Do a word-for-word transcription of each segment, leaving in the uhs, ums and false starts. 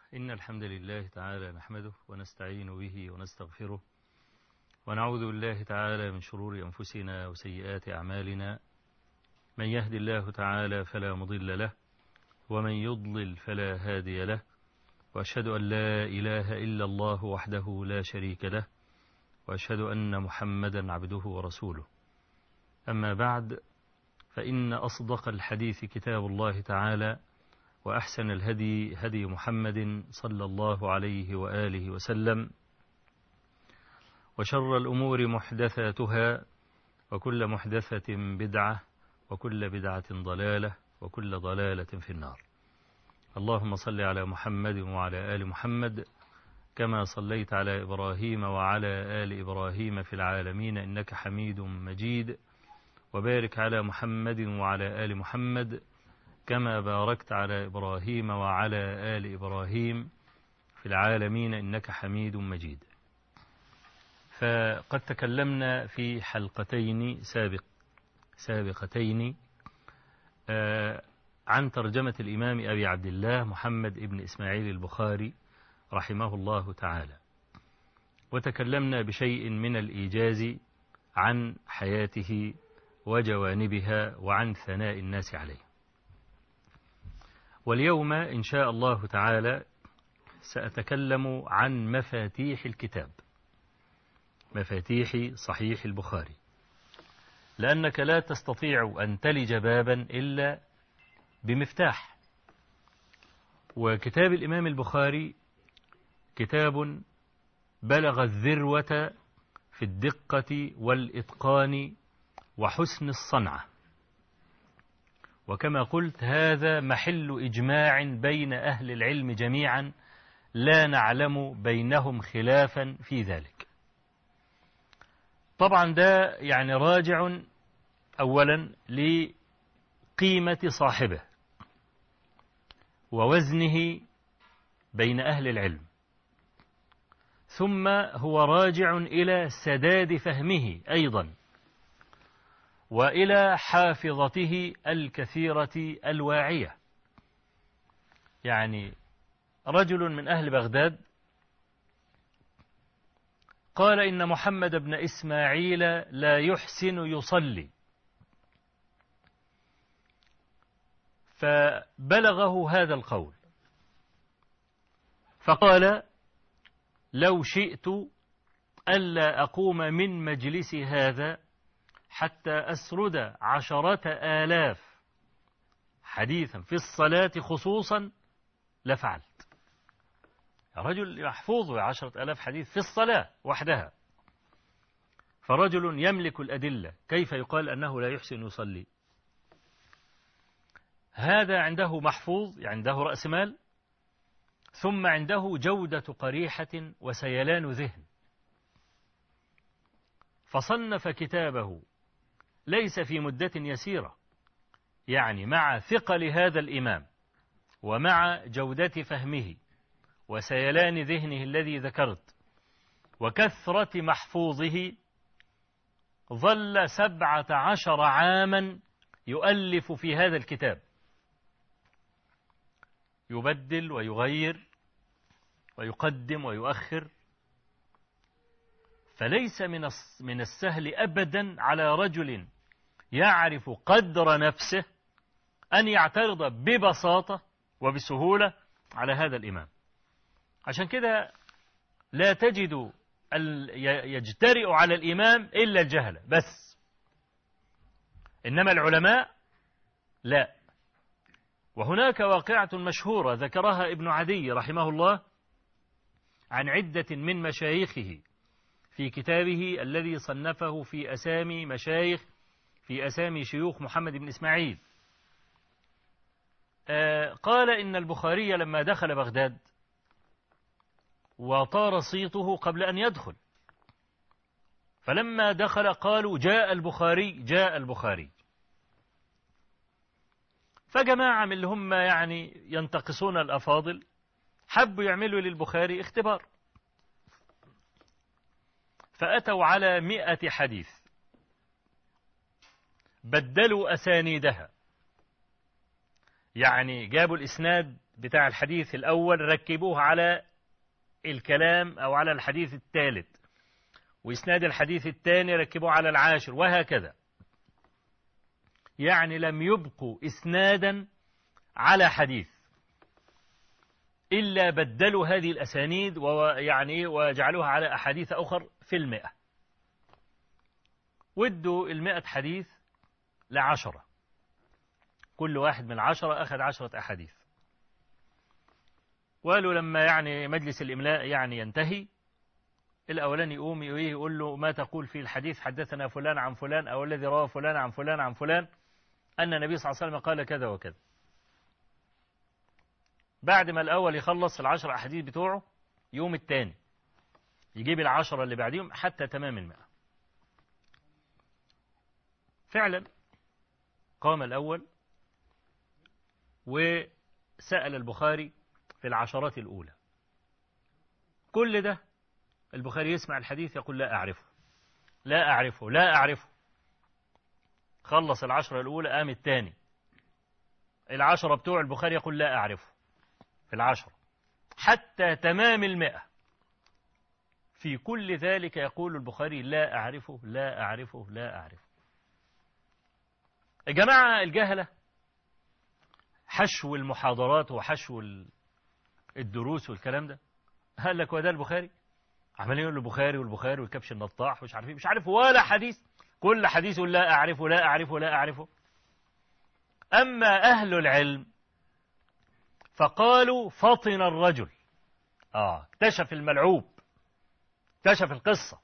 إن الحمد لله تعالى نحمده ونستعين به ونستغفره ونعوذ بالله تعالى من شرور أنفسنا وسيئات أعمالنا. من يهد الله تعالى فلا مضل له ومن يضلل فلا هادي له، وأشهد أن لا إله إلا الله وحده لا شريك له، وأشهد أن محمدا عبده ورسوله. أما بعد، فإن أصدق الحديث كتاب الله تعالى، وأحسن الهدي هدي محمد صلى الله عليه وآله وسلم، وشر الأمور محدثاتها، وكل محدثة بدعة، وكل بدعة ضلالة، وكل ضلالة في النار. اللهم صل على محمد وعلى آل محمد كما صليت على إبراهيم وعلى آل إبراهيم في العالمين إنك حميد مجيد، وبارك على محمد وعلى آل محمد كما باركت على إبراهيم وعلى آل إبراهيم في العالمين إنك حميد مجيد. فقد تكلمنا في حلقتين سابق سابقتين آه عن ترجمة الإمام أبي عبد الله محمد ابن إسماعيل البخاري رحمه الله تعالى، وتكلمنا بشيء من الإيجاز عن حياته وجوانبها وعن ثناء الناس عليه. واليوم إن شاء الله تعالى سأتكلم عن مفاتيح الكتاب، مفاتيح صحيح البخاري، لأنك لا تستطيع أن تلج بابا إلا بمفتاح. وكتاب الإمام البخاري كتاب بلغ الذروة في الدقة والإتقان وحسن الصنعة، وكما قلت هذا محل إجماع بين أهل العلم جميعا، لا نعلم بينهم خلافا في ذلك. طبعا ده يعني راجع أولا لقيمة صاحبه ووزنه بين أهل العلم، ثم هو راجع إلى سداد فهمه أيضا، وإلى حافظته الكثيرة الواعية. يعني رجل من أهل بغداد قال إن محمد بن إسماعيل لا يحسن يصلي، فبلغه هذا القول، فقال لو شئت ألا أقوم من مجلس هذا حتى أسرد عشرة آلاف حديثا في الصلاة خصوصا لفعلت. رجل محفوظ عشرة آلاف حديث في الصلاة وحدها، فرجل يملك الأدلة كيف يقال أنه لا يحسن يصلي؟ هذا عنده محفوظ، عنده رأس مال، ثم عنده جودة قريحة وسيلان ذهن، فصنف كتابه ليس في مدة يسيرة، يعني مع ثقل هذا الإمام ومع جودة فهمه وسيلان ذهنه الذي ذكرت وكثرة محفوظه، ظل سبعة عشر عاما يؤلف في هذا الكتاب، يبدل ويغير ويقدم ويؤخر. فليس من السهل أبدا على رجل يعرف قدر نفسه أن يعترض ببساطة وبسهولة على هذا الإمام. عشان كده لا تجد يجترئ على الإمام إلا الجهل بس، إنما العلماء لا. وهناك واقعة مشهورة ذكرها ابن عدي رحمه الله عن عدة من مشايخه في كتابه الذي صنفه في أسامي مشايخ في أسامي شيوخ محمد بن إسماعيل. آه قال إن البخاري لما دخل بغداد وطار صيته قبل أن يدخل، فلما دخل قالوا جاء البخاري جاء البخاري. فجماعة من اللي هم يعني ينتقصون الأفاضل حبوا يعملوا للبخاري اختبار، فأتوا على مئة حديث بدلوا أسانيدها، يعني جابوا الإسناد بتاع الحديث الأول ركبوه على الكلام أو على الحديث الثالث، وإسناد الحديث الثاني ركبوه على العاشر، وهكذا. يعني لم يبقوا إسنادا على حديث إلا بدلوا هذه الأسانيد ويعني وجعلوها على أحاديث أخر في المئة، ودوا المئة حديث لعشرة، كل واحد من العشرة أخذ عشرة أحاديث. وقالوا لما يعني مجلس الإملاء يعني ينتهي، الأولاني يقوم يقول له ما تقول في الحديث حدثنا فلان عن فلان أو الذي روى فلان عن فلان عن فلان أن النبي صلى الله عليه وسلم قال كذا وكذا. بعد ما الأول يخلص العشر أحاديث بتوعه، يوم الثاني يجيب العشرة اللي بعدهم حتى تمام المئة. فعلا قام الأول وسأل البخاري في العشرات الأولى. كل ده البخاري يسمع الحديث يقول لا أعرفه لا أعرفه لا أعرفه. خلص العشرة الأولى، قام الثاني، العشرة بتوع البخاري يقول لا أعرفه في العشرة حتى تمام المئة. في كل ذلك يقول البخاري لا أعرفه لا أعرفه لا أعرفه. الجماعة الجهلة حشو المحاضرات وحشو الدروس والكلام ده، قال لك وده البخاري عمالين يقول البخاري والبخاري والكبش النطاح مش عارف مش عارف ولا حديث، كل حديث لا أعرفه لا أعرفه لا أعرفه. أما أهل العلم فقالوا فطن الرجل، آه اكتشف الملعوب، اكتشف القصة.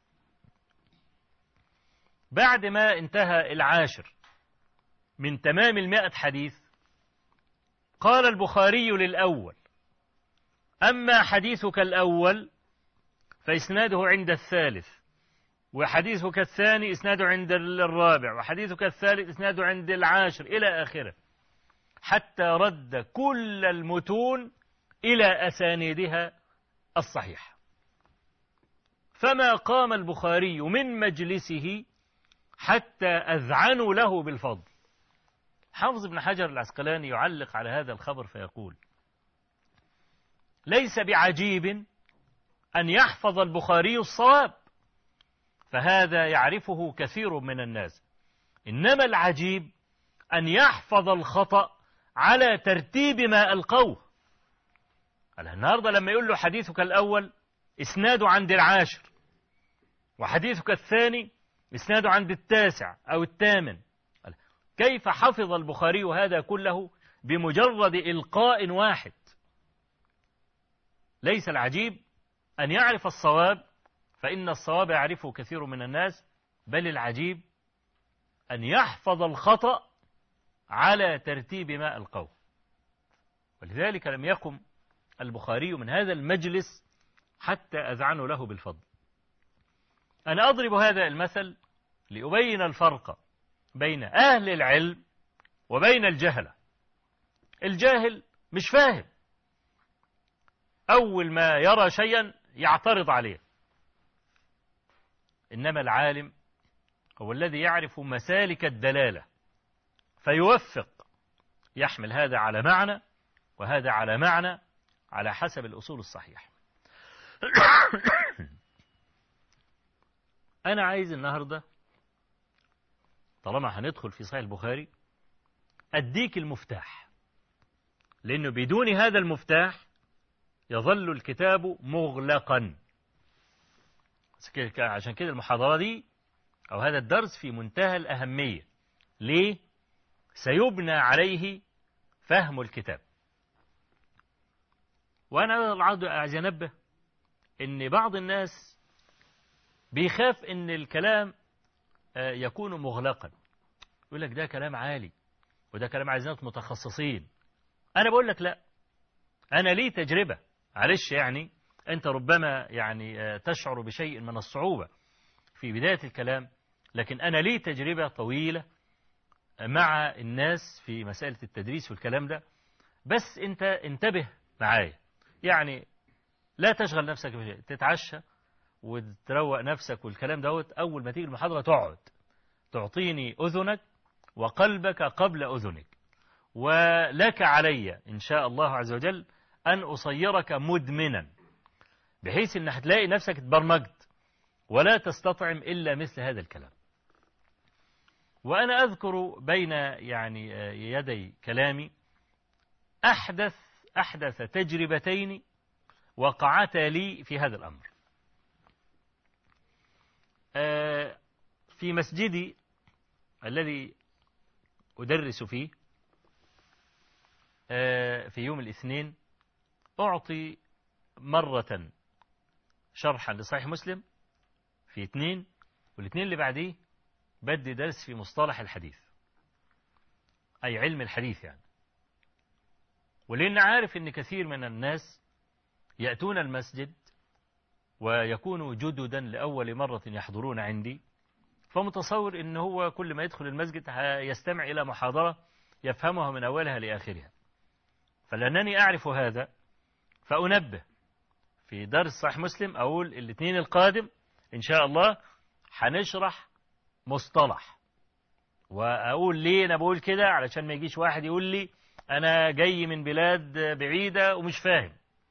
بعد ما انتهى العاشر من تمام المئة حديث، قال البخاري للأول أما حديثك الأول فإسناده عند الثالث، وحديثك الثاني إسناده عند الرابع، وحديثك الثالث إسناده عند العاشر إلى آخره، حتى رد كل المتون إلى أسانيدها الصحيحة. فما قام البخاري من مجلسه حتى أذعنوا له بالفضل. حافظ بن حجر العسقلاني يعلق على هذا الخبر فيقول ليس بعجيب أن يحفظ البخاري الصواب، فهذا يعرفه كثير من الناس، إنما العجيب أن يحفظ الخطأ على ترتيب ما ألقوه. النهاردة لما يقول له حديثك الأول إسناده عند العاشر، وحديثك الثاني إسناده عند التاسع أو الثامن، كيف حفظ البخاري هذا كله بمجرد إلقاء واحد؟ ليس العجيب أن يعرف الصواب، فإن الصواب يعرفه كثير من الناس، بل العجيب أن يحفظ الخطأ على ترتيب ما ألقوه. ولذلك لم يقم البخاري من هذا المجلس حتى أذعنوا له بالفضل. أنا أضرب هذا المثل لأبين الفرق بين أهل العلم وبين الجهلة. الجاهل مش فاهم، أول ما يرى شيئا يعترض عليه، إنما العالم هو الذي يعرف مسالك الدلالة فيوفق، يحمل هذا على معنى وهذا على معنى على حسب الأصول الصحيحة. أنا عايز النهاردة طالما هندخل في صحيح البخاري أديك المفتاح، لأنه بدون هذا المفتاح يظل الكتاب مغلقا. عشان كده المحاضرة دي أو هذا الدرس في منتهى الأهمية. ليه؟ سيبنى عليه فهم الكتاب. وأنا عايز أنبه إن بعض الناس بيخاف إن الكلام يكون مغلقا، يقول لك ده كلام عالي وده كلام عايز ناس متخصصين. أنا بقول لك لا، أنا لي تجربة، معلش يعني أنت ربما يعني تشعر بشيء من الصعوبة في بداية الكلام، لكن أنا لي تجربة طويلة مع الناس في مسألة التدريس والكلام ده. بس أنت انتبه معايا، يعني لا تشغل نفسك بشيء، تتعشى وتروق نفسك والكلام دوت، أول ما تيجي المحاضرة تقعد تعطيني أذنك وقلبك قبل أذنك، ولك علي إن شاء الله عز وجل أن أصيرك مدمنا، بحيث أن هتلاقي نفسك اتبرمجت ولا تستطعم إلا مثل هذا الكلام. وأنا أذكر بين يعني يدي كلامي أحدث أحدث تجربتين وقعتا لي في هذا الأمر. في مسجدي الذي أدرس فيه في يوم الاثنين أعطي مرة شرحا لصحيح مسلم في اثنين، والاثنين اللي بعديه بدي درس في مصطلح الحديث، أي علم الحديث يعني. ولأن عارف أن كثير من الناس يأتون المسجد ويكونوا جددا لأول مرة يحضرون عندي، فمتصور أنه هو كل ما يدخل المسجد يستمع إلى محاضرة يفهمها من أولها لآخرها. فلأنني أعرف هذا فأنبه في درس صحيح مسلم، أقول الاثنين القادم إن شاء الله هنشرح مصطلح، وأقول ليه أنا بقول كده علشان ما يجيش واحد يقول لي أنا جاي من بلاد بعيدة ومش فاهم.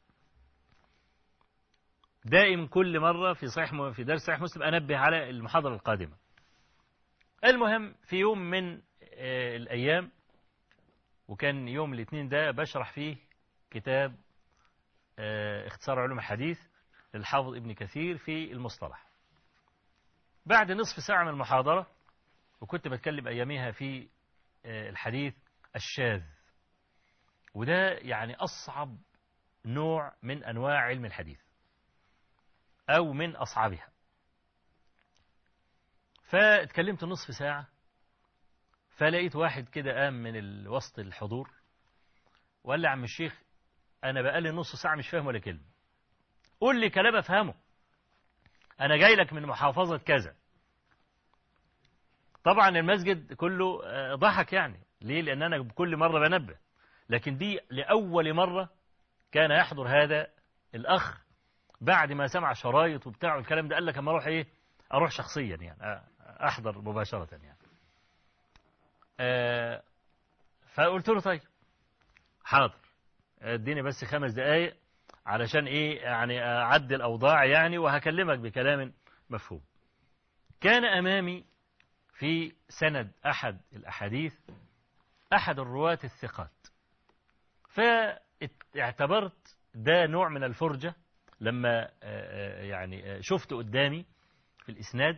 دائم كل مرة في صحيح في درس صحيح مسلم أنبه على المحاضرة القادمة. المهم في يوم من الأيام، وكان يوم الاثنين ده بشرح فيه كتاب اختصار علوم الحديث للحافظ ابن كثير في المصطلح، بعد نصف ساعة من المحاضرة، وكنت بتكلم أياميها في الحديث الشاذ، وده يعني أصعب نوع من أنواع علم الحديث أو من أصعبها. فاتكلمت نصف ساعة، فلقيت واحد كده قام من وسط الحضور وقال لي عم الشيخ أنا بقالي نص ساعة مش فاهم ولا كلمة، قول لي كلام أفهمه، أنا جاي لك من محافظة كذا. طبعا المسجد كله ضحك يعني، ليه؟ لأن أنا كل مرة بنبه، لكن دي لأول مرة كان يحضر هذا الأخ بعد ما سمع شرايط وبتاع والكلام ده، قال لك أما أروح إيه، أروح شخصيا يعني أحضر مباشرة يعني. أه فقلت له طيب حاضر، اديني بس خمس دقايق علشان إيه يعني أعدل الأوضاع يعني، وهكلمك بكلام مفهوم. كان أمامي في سند أحد الأحاديث أحد الرواة الثقات، فاعتبرت ده نوع من الفرجة لما يعني شفت قدامي في الإسناد،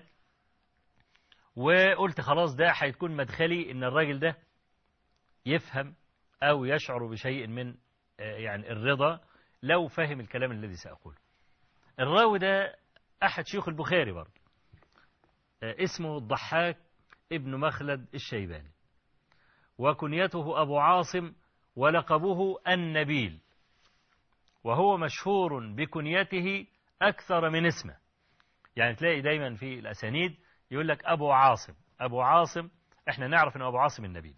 وقلت خلاص ده هيكون مدخلي إن الراجل ده يفهم أو يشعر بشيء من يعني الرضا لو فهم الكلام الذي سأقوله. الراوي ده أحد شيوخ البخاري برضه، اسمه الضحاك ابن مخلد الشيباني، وكنيته أبو عاصم ولقبه النبيل، وهو مشهور بكنيته أكثر من اسمه. يعني تلاقي دايما في الأسانيد يقول لك أبو عاصم أبو عاصم، احنا نعرف أنه أبو عاصم النبيل.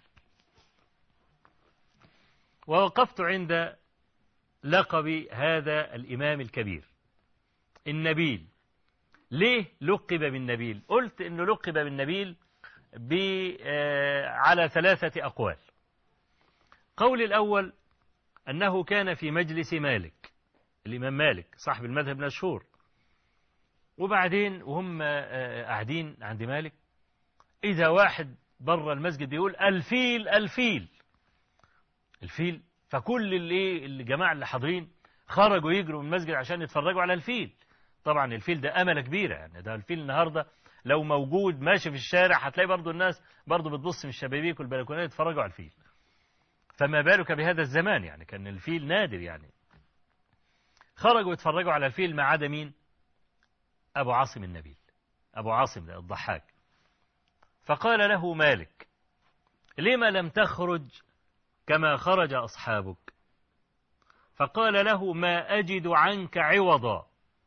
ووقفت عند لقب هذا الإمام الكبير النبيل. ليه لقب بالنبيل؟ قلت أنه لقب بالنبيل على ثلاثة أقوال. قول الأول أنه كان في مجلس مالك، الإمام مالك صاحب المذهب المشهور، وبعدين وهم قاعدين عند مالك إذا واحد بره المسجد يقول الفيل الفيل الفيل، فكل اللي الجماعة اللي حاضرين خرجوا يجروا من المسجد عشان يتفرجوا على الفيل. طبعا الفيل ده أملة كبيرة يعني، ده الفيل النهاردة لو موجود ماشي في الشارع هتلاقي برضو الناس برضو بتبص من الشبابيك والبلكونات يتفرجوا على الفيل، فما بالك بهذا الزمان يعني، كان الفيل نادر يعني. خرجوا يتفرجوا على الفيل ما عدا مين؟ أبو عاصم النبيل، أبو عاصم ده الضحاك. فقال له مالك لما لم تخرج كما خرج أصحابك؟ فقال له ما أجد عنك عوضا.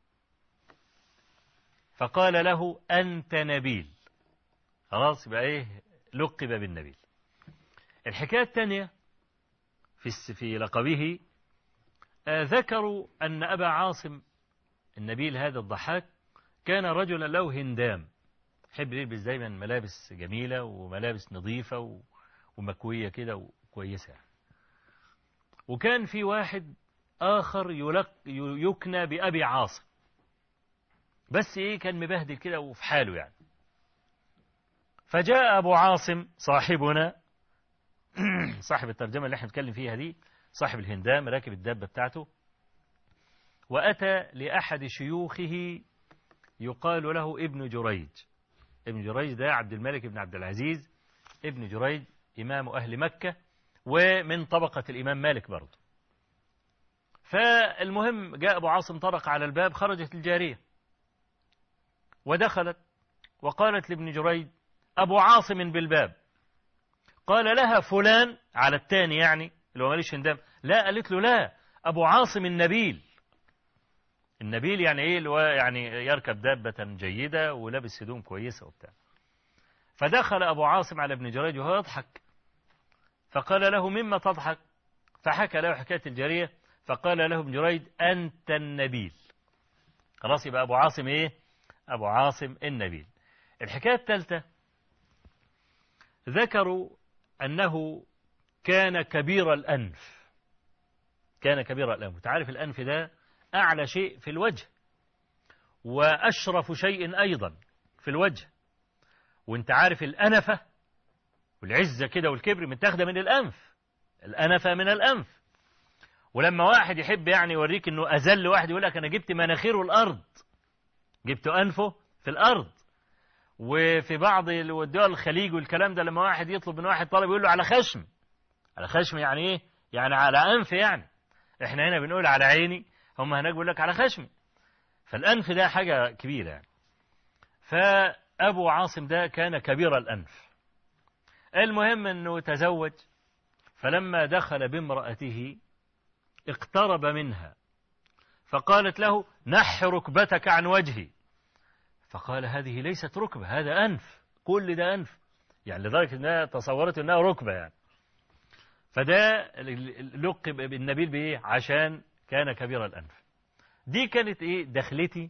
فقال له أنت نبيل. خلاص يبقى إيه؟ لقب بالنبيل. الحكاية الثانية في في لقبه، آه ذكروا أن أبا عاصم النبيل هذا الضحاك كان رجلا له هندام، يحب يلبس دايما ملابس جميلة وملابس نظيفة ومكوية كده كويسة. وكان في واحد آخر يلق يكنى بأبي عاصم، بس إيه كان مبهدل كده وفي حاله يعني. فجاء أبو عاصم صاحبنا صاحب الترجمة اللي احنا بنتكلم فيها دي، صاحب الهندام راكب الدابة بتاعته، وأتى لأحد شيوخه يقال له ابن جريج. ابن جريج ده عبد الملك بن عبد العزيز ابن جريج، إمام أهل مكة ومن طبقة الإمام مالك برضه. فالمهم جاء أبو عاصم طرق على الباب، خرجت الجارية ودخلت وقالت لابن جريج أبو عاصم بالباب. قال لها فلان على الثاني يعني اللي هو ماليش هندام. لا، قالت له لا، أبو عاصم النبيل. النبيل يعني ايه؟ اللي هو يعني يركب دابة جيدة ولابس هدوم كويسة وبتاع. فدخل أبو عاصم على ابن جريج وهو يضحك، فقال له مما تضحك؟ فحكى له حكاية الجارية، فقال له ابن جريج أنت النبيل. خلاص يبقى أبو عاصم ايه؟ أبو عاصم النبيل. الحكاية الثالثة ذكروا أنه كان كبير الأنف. كان كبير الأنف. تعرف الأنف ده أعلى شيء في الوجه وأشرف شيء أيضا في الوجه، وانت عارف الأنفة والعزة كده والكبر متاخدة من الأنف. الأنفة من الأنف. ولما واحد يحب يعني يوريك انه أذل واحد يقول لك أنا جبت مناخيره الأرض، جبت أنفه في الأرض. وفي بعض الدول الخليج والكلام ده لما واحد يطلب من واحد طلب يقول له على خشم. على خشم يعني ايه؟ يعني على أنف. يعني احنا هنا بنقول على عيني، هم هناك بيقول لك على خشمي. فالأنف ده حاجة كبيرة يعني. فأبو عاصم ده كان كبير الأنف. المهم أنه تزوج، فلما دخل بامرأته اقترب منها فقالت له نح ركبتك عن وجهي. فقال هذه ليست ركبة، هذا أنف، كل ده أنف. يعني لدرجة أنها تصورت أنها ركبة يعني. فده لقب بالنبيل بإيه؟ عشان كان كبير الأنف. دي كانت إيه دخلتي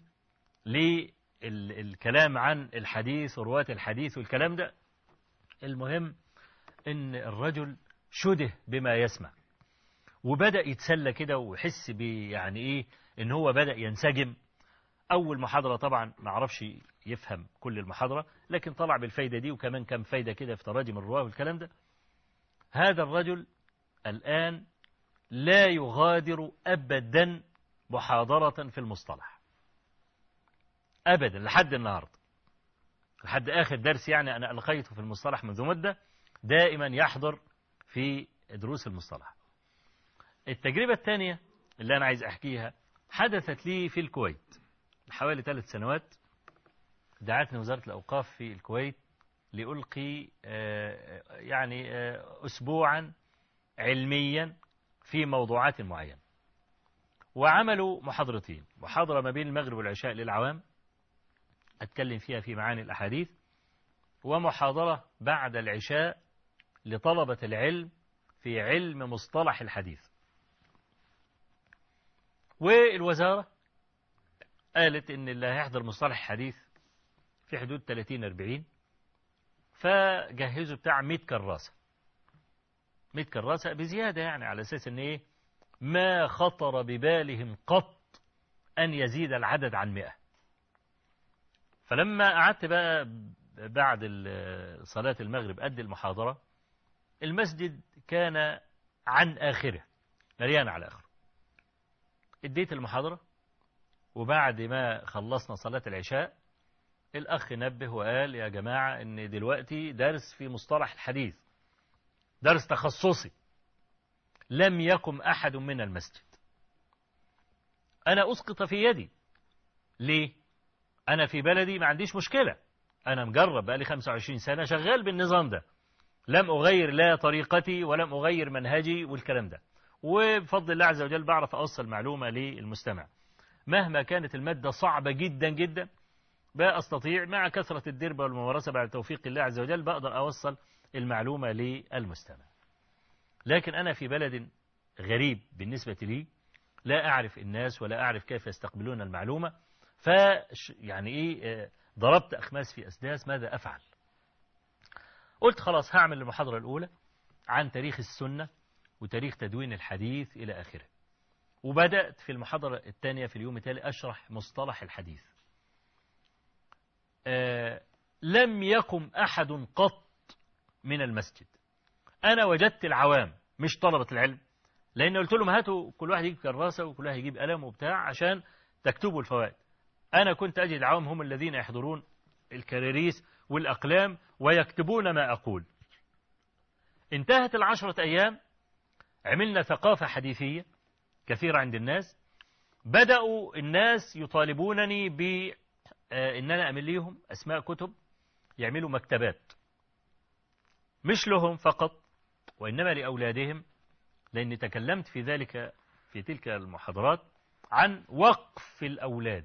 للكلام عن الحديث ورواة الحديث والكلام ده. المهم إن الرجل شده بما يسمع وبدأ يتسلى كده ويحس يعني إيه إن هو بدأ ينسجم. أول محاضرة طبعا ما عرفش يفهم كل المحاضرة، لكن طلع بالفايدة دي وكمان كم فايدة كده في تراجم الرواه والكلام ده. هذا الرجل الآن لا يغادر أبدا محاضرة في المصطلح أبدا لحد النهاردة، لحد آخر درس يعني أنا ألقيته في المصطلح منذ مدة، دائما يحضر في دروس المصطلح. التجربة الثانية اللي أنا عايز أحكيها حدثت لي في الكويت حوالي ثلاث سنوات. دعتني وزارة الأوقاف في الكويت لألقي يعني أسبوعا علميا في موضوعات معينة، وعملوا محاضرتين. محاضرة ما بين المغرب والعشاء للعوام أتكلم فيها في معاني الأحاديث، ومحاضرة بعد العشاء لطلبة العلم في علم مصطلح الحديث. والوزارة قالت إن اللي هيحضر مصطلح الحديث في حدود ثلاثين أربعين، فجهزوا بتاع مئة كراسة. مئة كراسة بزيادة يعني، على أساس إن إيه ما خطر ببالهم قط أن يزيد العدد عن مئة. فلما قعدت بقى بعد صلاة المغرب أدي المحاضرة، المسجد كان عن آخره مليان على آخره. اديت المحاضرة، وبعد ما خلصنا صلاة العشاء الأخ نبه وقال يا جماعة إن دلوقتي درس في مصطلح الحديث، درس تخصصي، لم يقم أحد من المسجد. أنا أسقط في يدي. ليه؟ أنا في بلدي ما عنديش مشكلة، أنا مجرب بقى لي خمسة وعشرين سنة شغال بالنظام ده، لم أغير لا طريقتي ولم أغير منهجي والكلام ده، وبفضل الله عز وجل بعرف أوصل معلومة للمستمع مهما كانت المادة صعبة جدا جدا. بقى أستطيع مع كثرة الدربة والممارسة بعد توفيق الله عز وجل بقدر أوصل المعلومة للمستمع. لكن أنا في بلد غريب بالنسبة لي، لا أعرف الناس ولا أعرف كيف يستقبلون المعلومة، ف يعني إيه ضربت أخماس في أسداس، ماذا أفعل؟ قلت خلاص هعمل المحاضرة الأولى عن تاريخ السنة وتاريخ تدوين الحديث إلى آخره. وبدأت في المحاضرة الثانية في اليوم التالي أشرح مصطلح الحديث. آه لم يقم أحد قط من المسجد. أنا وجدت العوام مش طلبة العلم، لأن قلت لهم هاتوا كل واحد يجيب كراسة وكل واحد يجيب قلم وبتاع عشان تكتبوا الفوائد. أنا كنت أجد العوام هم الذين يحضرون الكراريس والأقلام ويكتبون ما أقول. انتهت العشرة أيام، عملنا ثقافة حديثية كثيرة عند الناس. بدأوا الناس يطالبونني بأن أنا أعمل لهم أسماء كتب يعملوا مكتبات، مش لهم فقط وإنما لأولادهم، لأني تكلمت في ذلك في تلك المحاضرات عن وقف الأولاد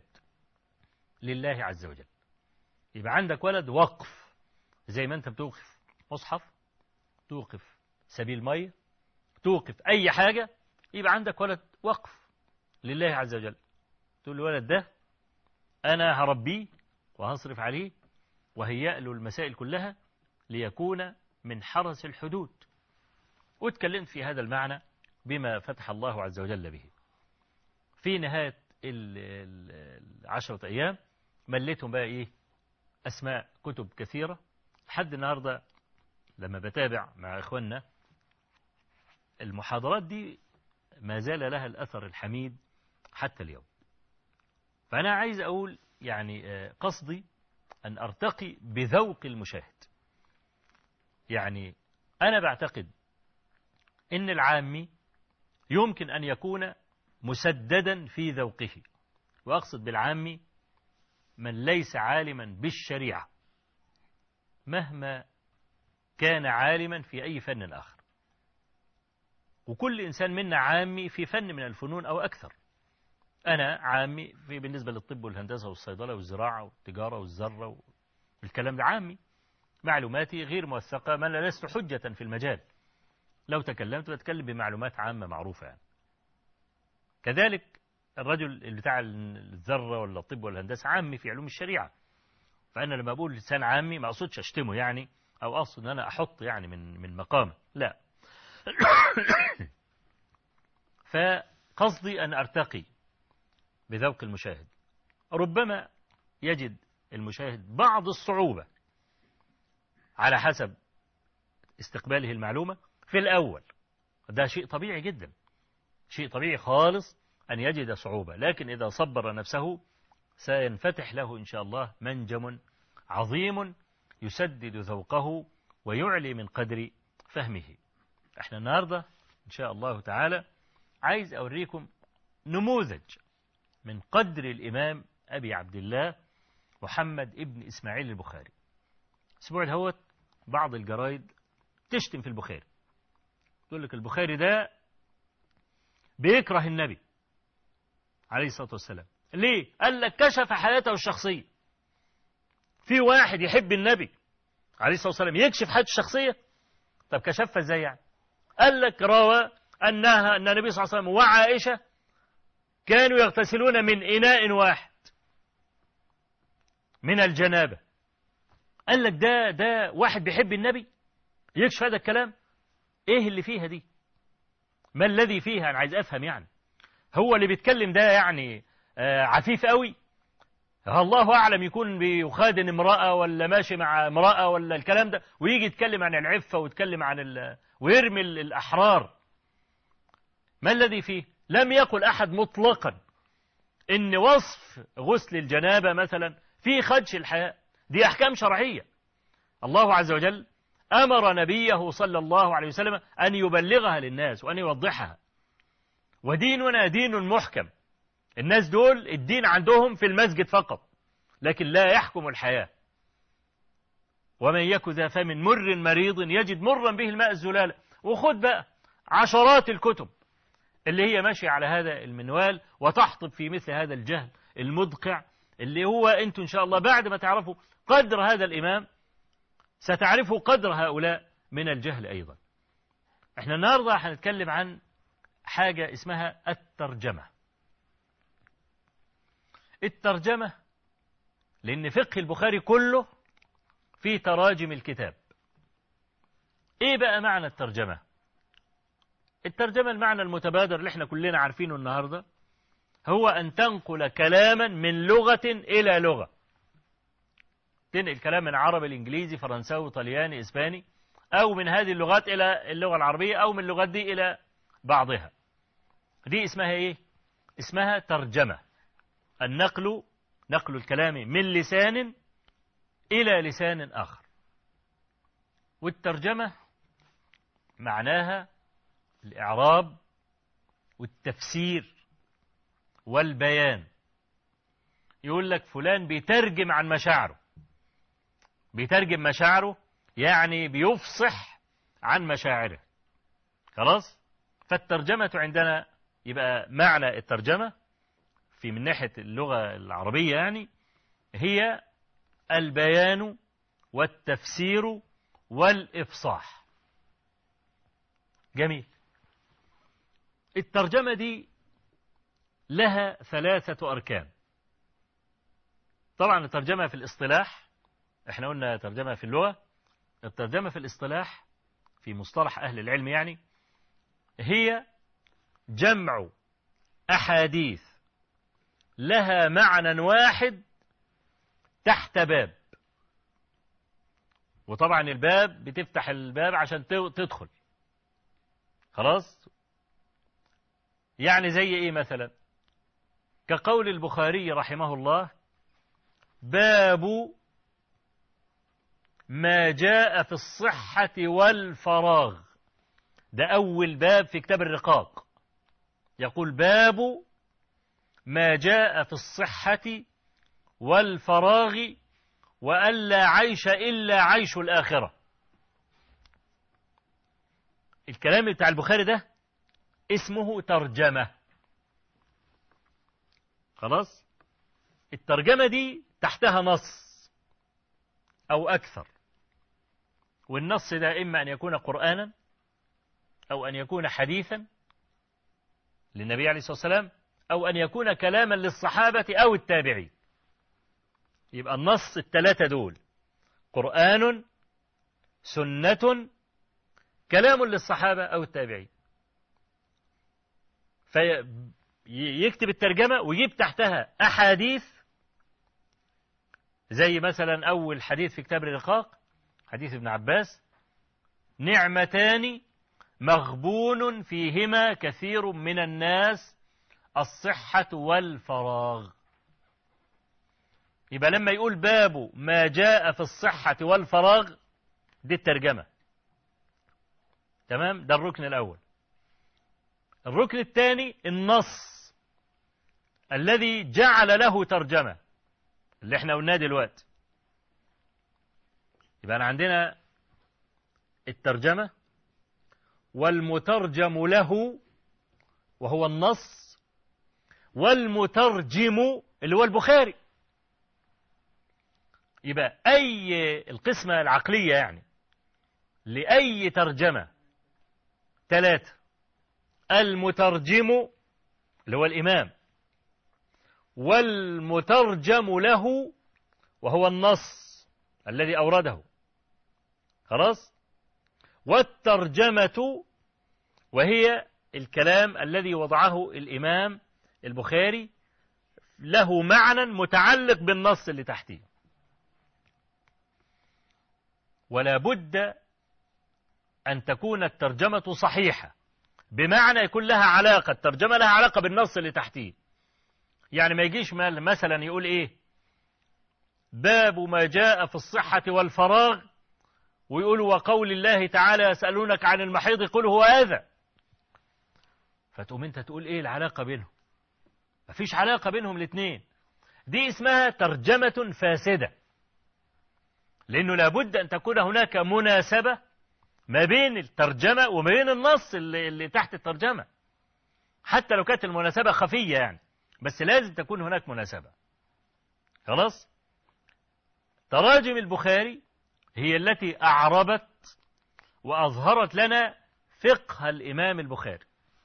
لله عز وجل. يبقى عندك ولد وقف، زي ما أنت بتوقف مصحف، توقف سبيل مية، توقف أي حاجة، يبقى عندك ولد وقف لله عز وجل. تقول الولد ده أنا هربيه وهصرف عليه وهيأ له المسائل كلها ليكون من حرس الحدود. واتكلمت في هذا المعنى بما فتح الله عز وجل به. في نهاية العشرة أيام مليتهم بقى إيه؟ أسماء كتب كثيرة. لحد النهاردة لما بتابع مع إخواننا المحاضرات دي ما زال لها الأثر الحميد حتى اليوم. فأنا عايز أقول يعني قصدي أن أرتقي بذوق المشاهد. يعني أنا بعتقد إن العامي يمكن أن يكون مسددا في ذوقه، وأقصد بالعامي من ليس عالما بالشريعة مهما كان عالما في أي فن آخر. وكل إنسان منا عامي في فن من الفنون أو أكثر. أنا عامي في بالنسبة للطب والهندسة والصيدلة والزراعة والتجارة والزرة والكلام ده عامي. معلوماتي غير موثقة، ما أنا لست حجة في المجال. لو تكلمت بتكلم بمعلومات عامة معروفة يعني. كذلك الرجل بتاع الذرة ولا الطب ولا الهندسة عامي في علوم الشريعة. فأنا لما بقول لسان عامي ما أقصدش أشتمه يعني، أو أقصد أن أنا أحط يعني من من مقامه، لا. فقصدي أن أرتقي بذوق المشاهد. ربما يجد المشاهد بعض الصعوبة على حسب استقباله المعلومة في الأول. ده شيء طبيعي جدا، شيء طبيعي خالص أن يجد صعوبة، لكن إذا صبر نفسه سينفتح له إن شاء الله منجم عظيم يسدد ذوقه ويعلي من قدر فهمه. احنا النهاردة إن شاء الله تعالى عايز أوريكم نموذج من قدر الإمام أبي عبد الله محمد ابن إسماعيل البخاري. الأسبوع دهوت بعض الجرايد تشتم في البخاري، تقول لك البخاري ده بيكره النبي عليه الصلاة والسلام. ليه؟ قال لك كشف حياته الشخصية. في واحد يحب النبي عليه الصلاة والسلام يكشف حياته الشخصية؟ طب كشفها ازاي يعني؟ قال لك روى أنها أن النبي صلى الله عليه وسلم وعائشة كانوا يغتسلون من إناء واحد من الجنابة. قال لك ده ده واحد بيحب النبي يكشف هذا الكلام؟ ايه اللي فيها دي؟ ما الذي فيها؟ أنا عايز أفهم يعني. هو اللي بيتكلم ده يعني آه عفيف قوي؟ الله أعلم يكون بيخادن امرأة ولا ماشي مع امرأة ولا الكلام ده، ويجي يتكلم عن العفة ويتكلم عن ال... ويرمي الأحرار. ما الذي فيه؟ لم يقل أحد مطلقا إن وصف غسل الجنابة مثلا في خدش الحياة. دي أحكام شرعية. الله عز وجل أمر نبيه صلى الله عليه وسلم أن يبلغها للناس وأن يوضحها. وديننا دين محكم. الناس دول الدين عندهم في المسجد فقط، لكن لا يحكم الحياة. ومن يك ذا فم مر مريض يجد مرا به الماء الزلال. وخد بقى عشرات الكتب اللي هي ماشية على هذا المنوال وتحطب في مثل هذا الجهل المدقع، اللي هو أنتم إن شاء الله بعد ما تعرفوا قدر هذا الإمام ستعرفوا قدر هؤلاء من الجهل أيضا. احنا النهاردة هنتكلم عن حاجة اسمها الترجمة. الترجمة لأن فقه البخاري كله في تراجم الكتاب. إيه بقى معنى الترجمة؟ الترجمة المعنى المتبادر اللي احنا كلنا عارفينه النهاردة هو أن تنقل كلاما من لغة إلى لغة. تنقل كلام من عربي الإنجليزي فرنساوي طلياني إسباني، أو من هذه اللغات إلى اللغة العربية، أو من اللغات دي إلى بعضها. دي اسمها إيه؟ اسمها ترجمة. النقل، نقل الكلام من لسان إلى لسان آخر. والترجمة معناها الإعراب والتفسير والبيان. يقول لك فلان بيترجم عن مشاعره، بيترجم مشاعره يعني بيفصح عن مشاعره. خلاص؟ فالترجمة عندنا يبقى معنى الترجمة في من ناحية اللغة العربية يعني هي البيان والتفسير والإفصاح. جميل. الترجمة دي لها ثلاثة أركان. طبعا الترجمة في الاصطلاح، احنا قلنا ترجمة في اللغة. الترجمة في الاصطلاح في مصطلح أهل العلم يعني هي جمع أحاديث لها معنى واحد تحت باب. وطبعا الباب بتفتح الباب عشان تدخل. خلاص؟ يعني زي ايه مثلا؟ كقول البخاري رحمه الله: باب ما جاء في الصحة والفراغ. ده أول باب في كتاب الرقاق. يقول: باب ما جاء في الصحة والفراغ وأن لا عيش إلا عيش الآخرة. الكلام بتاع البخاري ده اسمه ترجمة. خلاص؟ الترجمة دي تحتها نص أو أكثر، والنص ده إما أن يكون قرآنا أو أن يكون حديثا للنبي عليه الصلاة والسلام أو أن يكون كلاما للصحابة أو التابعين. يبقى النص الثلاثة دول: قرآن، سنة، كلام للصحابة أو التابعين. فيكتب الترجمة ويجيب تحتها أحاديث، زي مثلا أول حديث في كتاب الرقاق حديث ابن عباس: نعمتان مغبون فيهما كثير من الناس، الصحة والفراغ. يبقى لما يقول باب ما جاء في الصحة والفراغ دي الترجمة. تمام؟ ده الركن الأول. الركن الثاني النص الذي جعل له ترجمة اللي احنا قلناه دلوقتي. يبقى أنا عندنا الترجمة والمترجم له وهو النص، والمترجم اللي هو البخاري. يبقى أي القسمة العقلية يعني لأي ترجمة ثلاثة: المترجم اللي هو الإمام، والمترجم له وهو النص الذي أورده. خلاص؟ والترجمة وهي الكلام الذي وضعه الإمام البخاري له معنى متعلق بالنص اللي تحتيه. ولا بد أن تكون الترجمة صحيحة، بمعنى يكون لها علاقة، الترجمة لها علاقة بالنص اللي تحتيه. يعني ما يجيش مثلا يقول إيه باب ما جاء في الصحة والفراغ ويقول وقول الله تعالى يسألونك عن المحيض قل هو أذى، فتقوم أنت تقول إيه العلاقة بينهم؟ مفيش علاقة بينهم الاثنين. دي اسمها ترجمة فاسدة، لأنه لابد أن تكون هناك مناسبة ما بين الترجمة وما بين النص اللي, اللي تحت الترجمة، حتى لو كانت المناسبة خفية يعني، بس لازم تكون هناك مناسبة. خلاص؟ تراجم البخاري هي التي أعربت وأظهرت لنا فقه الإمام البخاري.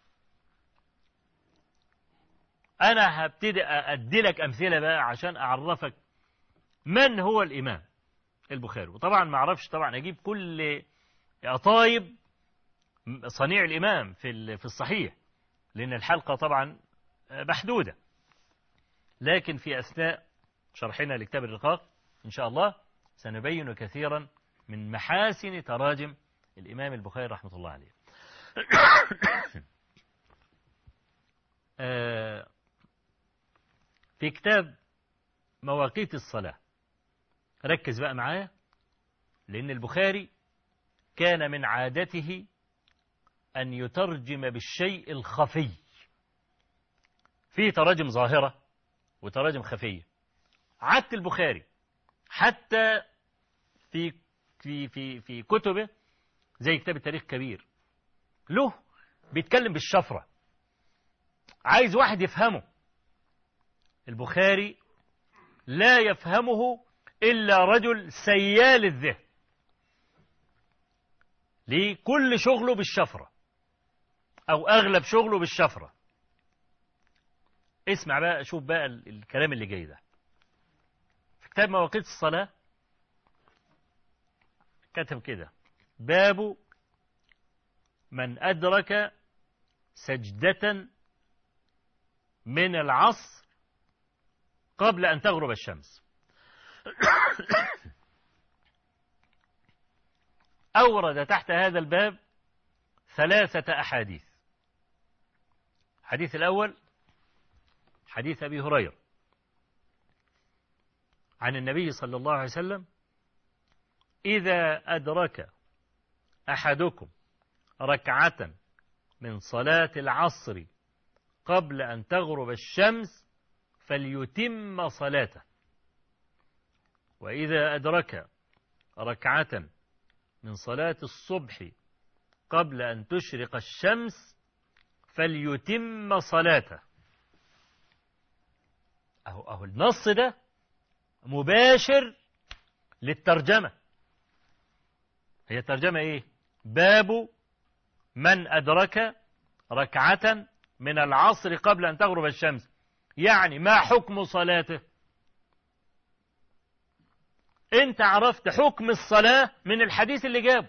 أنا هبتدي أدي لك أمثلة بقى عشان أعرفك من هو الإمام البخاري. وطبعا ما أعرفش طبعا أجيب كل طايب صنيع الإمام في في الصحيح، لأن الحلقة طبعا محدودة، لكن في أثناء شرحنا لكتاب الرقاق إن شاء الله سنبين كثيرا من محاسن تراجم الإمام البخاري رحمة الله عليه. في كتاب مواقيت الصلاة، ركز بقى معايا، لأن البخاري كان من عادته أن يترجم بالشيء الخفي. في تراجم ظاهرة وتراجم خفية. عادة البخاري حتى في في في في كتبه زي كتاب التاريخ الكبير له بيتكلم بالشفرة، عايز واحد يفهمه. البخاري لا يفهمه إلا رجل سيال الذهن، ليه؟ كل شغله بالشفرة أو أغلب شغله بالشفرة. اسمع بقى، شوف بقى الكلام اللي جاي ده. في كتاب مواقيت الصلاة كتب كده: باب من أدرك سجدة من العصر قبل أن تغرب الشمس. أورد تحت هذا الباب ثلاثة أحاديث. الحديث الأول حديث أبي هريرة عن النبي صلى الله عليه وسلم: إذا أدرك أحدكم ركعة من صلاة العصر قبل أن تغرب الشمس فليتم صلاته، وإذا أدرك ركعة من صلاة الصبح قبل أن تشرق الشمس فليتم صلاته. أهو, أهو النص ده مباشر للترجمة. هي الترجمة إيه؟ باب من أدرك ركعة من العصر قبل أن تغرب الشمس، يعني ما حكم صلاته؟ أنت عرفت حكم الصلاة من الحديث اللي جابه: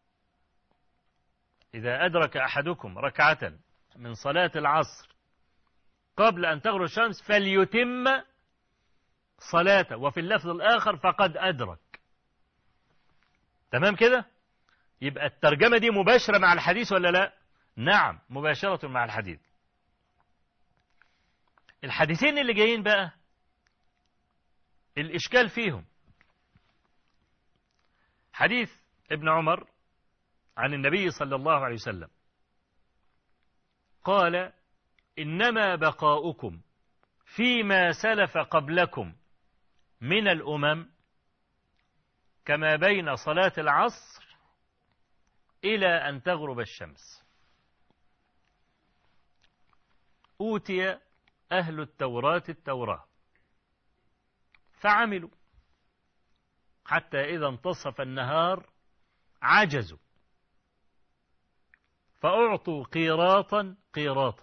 إذا أدرك أحدكم ركعة من صلاة العصر قبل أن تغرب الشمس فليتم صلاته، وفي اللفظ الآخر فقد أدرك. تمام كده؟ يبقى الترجمة دي مباشرة مع الحديث ولا لا؟ نعم، مباشرة مع الحديث. الحديثين اللي جايين بقى الإشكال فيهم. حديث ابن عمر عن النبي صلى الله عليه وسلم قال: إنما بقاؤكم فيما سلف قبلكم من الأمم كما بين صلاة العصر إلى أن تغرب الشمس. أوتي أهل التوراة التوراة فعملوا حتى إذا انتصف النهار عجزوا فأعطوا قيراطا قيراطا.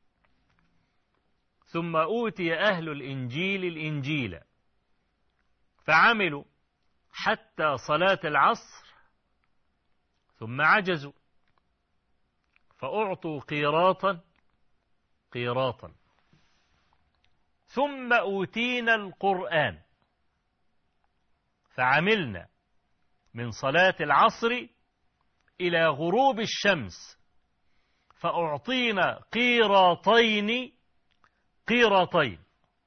ثم أوتي أهل الإنجيل الإنجيل فعملوا حتى صلاة العصر ثم عجزوا فأعطوا قيراطا قيراطا. ثم أوتينا القرآن فعملنا من صلاة العصر إلى غروب الشمس فأعطينا قيراطين قيراطين.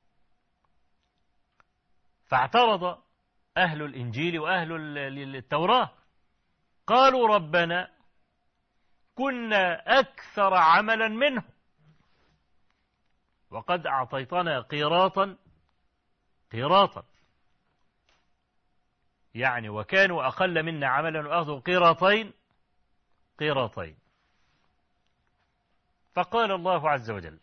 فاعترض أهل الإنجيل وأهل التوراة قالوا: ربنا كنا أكثر عملا منه وقد أعطيتنا قيراطا قيراطا، يعني وكانوا أقل منا عملا وأخذوا قيراطين قيراطين. فقال الله عز وجل: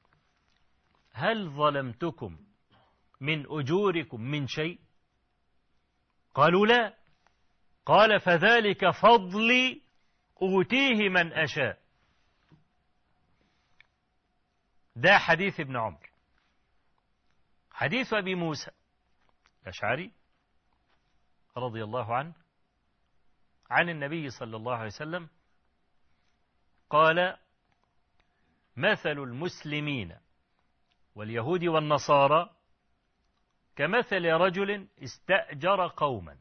هل ظلمتكم من أجوركم من شيء؟ قالوا لا. قال: فذلك فضلي أوتيه من أشاء. ده حديث ابن عمر. حديث أبي موسى الأشعري رضي الله عنه عن النبي صلى الله عليه وسلم قال: مثل المسلمين واليهود والنصارى كمثل رجل استأجر قوما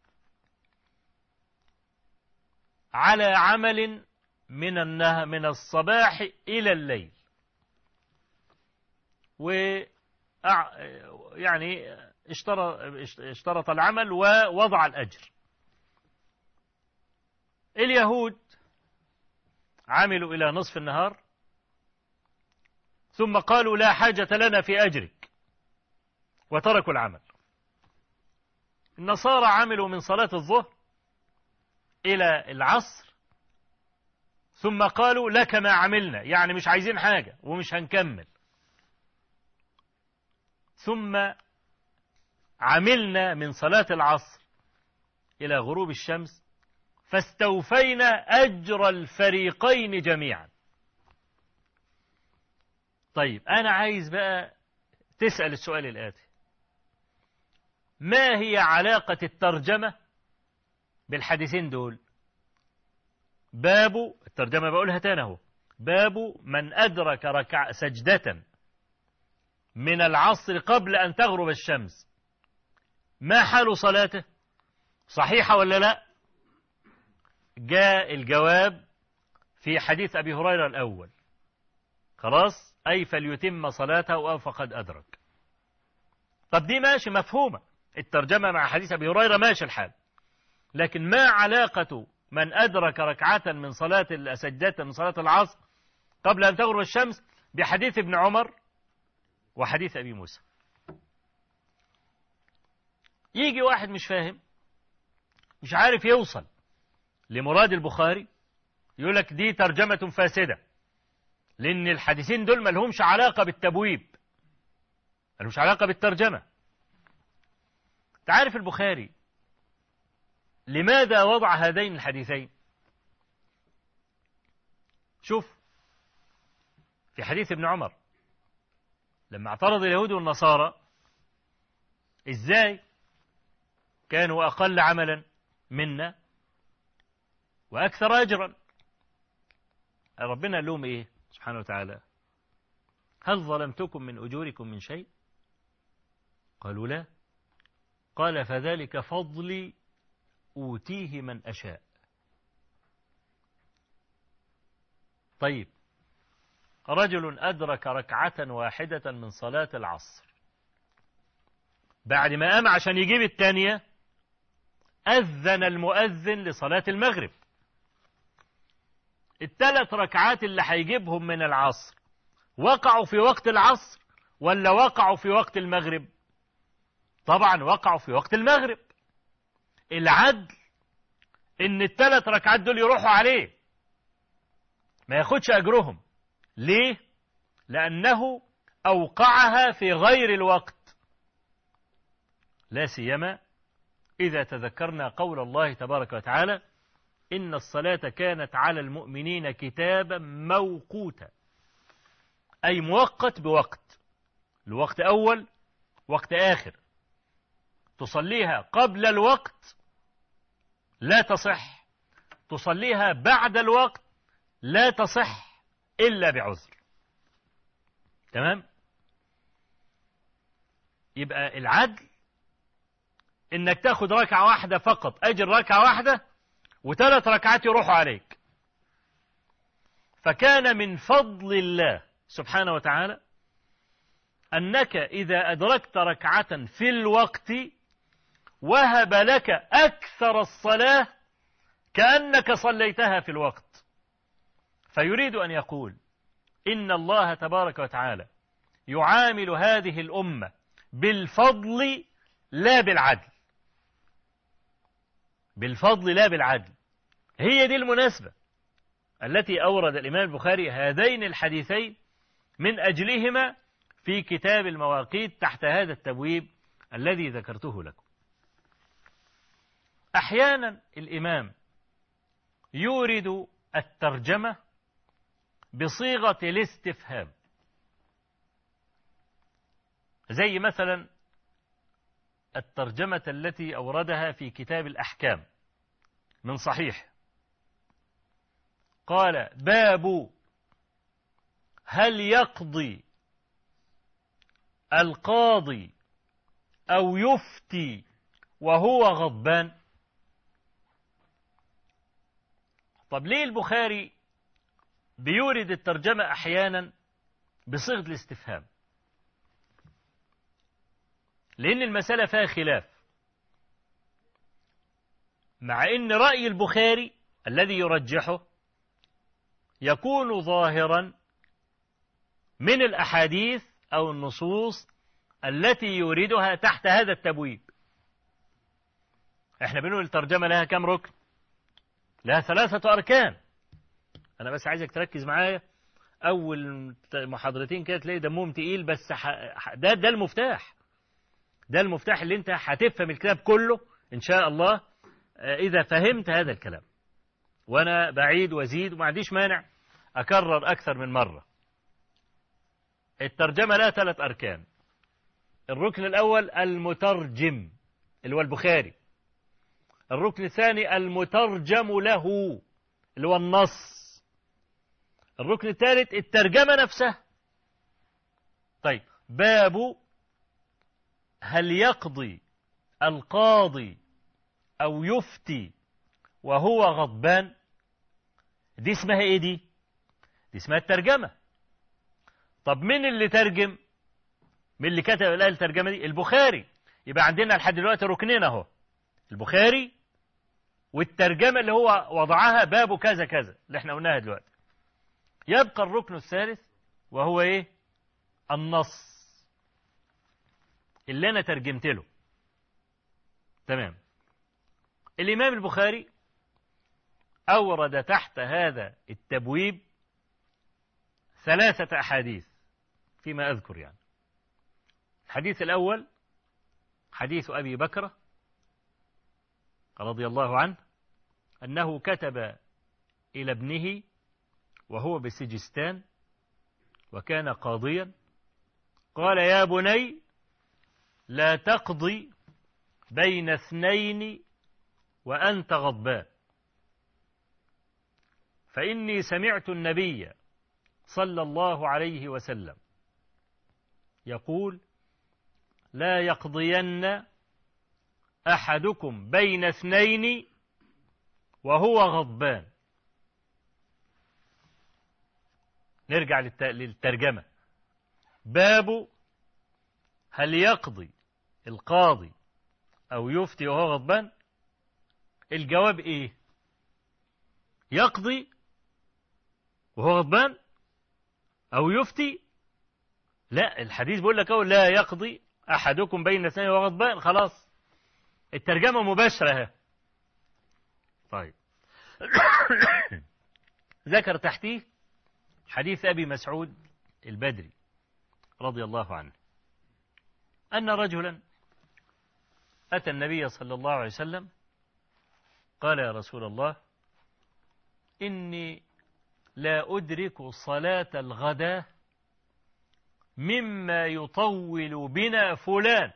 على عمل من النه من الصباح إلى الليل، و يعني اشترط العمل ووضع الأجر. اليهود عملوا إلى نصف النهار ثم قالوا: لا حاجة لنا في أجرك، وتركوا العمل. النصارى عملوا من صلاة الظهر إلى العصر ثم قالوا: لك ما عملنا، يعني مش عايزين حاجة ومش هنكمل. ثم عملنا من صلاة العصر إلى غروب الشمس فاستوفينا أجر الفريقين جميعا. طيب أنا عايز بقى تسأل السؤال الآتي: ما هي علاقة الترجمة بالحديثين دول؟ باب الترجمة بقولها تاني اهو: باب من أدرك ركع سجدة من العصر قبل أن تغرب الشمس، ما حال صلاته؟ صحيحة ولا لا؟ جاء الجواب في حديث أبي هريرة الأول، خلاص، أي فليتم صلاته أو فقد أدرك. طب دي ماشي مفهومة، الترجمة مع حديث أبي هريرة ماشي الحال، لكن ما علاقة من أدرك ركعة من صلاة سجدة من صلاة العصر قبل أن تغرب الشمس بحديث ابن عمر وحديث أبي موسى؟ يجي واحد مش فاهم، مش عارف يوصل لمراد البخاري، يقول لك دي ترجمة فاسدة، لأن الحديثين دول ما لهمش علاقة بالتبويب، ما لهمش علاقة بالترجمة. تعرف البخاري لماذا وضع هذين الحديثين؟ شوف في حديث ابن عمر لما اعترض اليهود والنصارى ازاي كانوا أقل عملا منا وأكثر أجرا، ربنا قال لهم إيه سبحانه وتعالى: هل ظلمتكم من أجوركم من شيء؟ قالوا لا. قال: فذلك فضلي أوتيه من أشاء. طيب رجل أدرك ركعة واحدة من صلاة العصر، بعد ما قام عشان يجيب الثانية أذن المؤذن لصلاة المغرب. الثلاث ركعات اللي هيجيبهم من العصر وقعوا في وقت العصر ولا وقعوا في وقت المغرب؟ طبعا وقعوا في وقت المغرب. العدل ان الثلاث ركعات دول يروحوا عليه، ما ياخدش أجرهم. ليه؟ لأنه أوقعها في غير الوقت، لا سيما إذا تذكرنا قول الله تبارك وتعالى: إن الصلاة كانت على المؤمنين كتابا موقوتا، أي موقت بوقت، الوقت أول وقت آخر. تصليها قبل الوقت لا تصح، تصليها بعد الوقت لا تصح إلا بعذر. تمام؟ يبقى العدل إنك تاخد ركعة واحدة فقط، أجر ركعة واحدة، وثلاث ركعات يروحوا عليك. فكان من فضل الله سبحانه وتعالى أنك إذا أدركت ركعة في الوقت وهب لك أكثر الصلاة كأنك صليتها في الوقت. فيريد أن يقول إن الله تبارك وتعالى يعامل هذه الأمة بالفضل لا بالعدل، بالفضل لا بالعدل. هي دي المناسبة التي أورد الإمام البخاري هذين الحديثين من أجلهما في كتاب المواقيت تحت هذا التبويب الذي ذكرته لكم. أحيانا الإمام يورد الترجمة بصيغة الاستفهام، زي مثلا الترجمة التي أوردها في كتاب الأحكام من صحيح. قال: باب هل يقضي القاضي أو يفتي وهو غضبان؟ طب ليه البخاري بيورد الترجمة أحيانا بصيغة الاستفهام؟ لأن المسألة فيها خلاف، مع أن رأي البخاري الذي يرجحه يكون ظاهرا من الأحاديث أو النصوص التي يوردها تحت هذا التبويب. احنا بنقول الترجمة لها كم ركن؟ لها ثلاثة أركان. أنا بس عايزك تركز معايا، أول محاضرتين كده تلاقي دمهم تقيل، بس ده ده المفتاح، ده المفتاح اللي أنت هتفهم الكتاب كله إن شاء الله إذا فهمت هذا الكلام. وأنا بعيد وزيد وما عنديش مانع أكرر أكثر من مرة. الترجمة لها ثلاث أركان. الركن الأول المترجم اللي هو البخاري. الركن الثاني المترجم له اللي هو النص. الركن الثالث الترجمة نفسها. طيب، باب هل يقضي القاضي أو يفتي وهو غضبان، دي اسمها ايه؟ دي دي اسمها الترجمة. طب مين اللي ترجم؟ مين اللي كتب الترجمة دي؟ البخاري. يبقى عندنا لحد دلوقتي ركنين اهو، البخاري والترجمة اللي هو وضعها باب كذا كذا اللي احنا قلناها دلوقتي. يبقى الركن الثالث وهو ايه؟ النص اللي انا ترجمت له. تمام. الإمام البخاري أورد تحت هذا التبويب ثلاثة أحاديث فيما أذكر يعني. الحديث الأول حديث أبي بكر رضي الله عنه أنه كتب إلى ابنه وهو بسجستان وكان قاضيا، قال: يا بني لا تقضي بين اثنين وأنت غضبان، فإني سمعت النبي صلى الله عليه وسلم يقول: لا يقضين أحدكم بين اثنين وهو غضبان. نرجع للترجمة. باب هل يقضي القاضي أو يفتي وهو غضبان؟ الجواب إيه؟ يقضي وهو غضبان أو يفتي؟ لا، الحديث بيقول لك أهو: لا يقضي أحدكم بين اثنين وهو غضبان. خلاص، الترجمة مباشرة اهي. طيب. ذكر تحتيه حديث أبي مسعود البدري رضي الله عنه أن رجلا أتى النبي صلى الله عليه وسلم قال: يا رسول الله، إني لا أدرك صلاة الغداء مما يطول بنا فلان.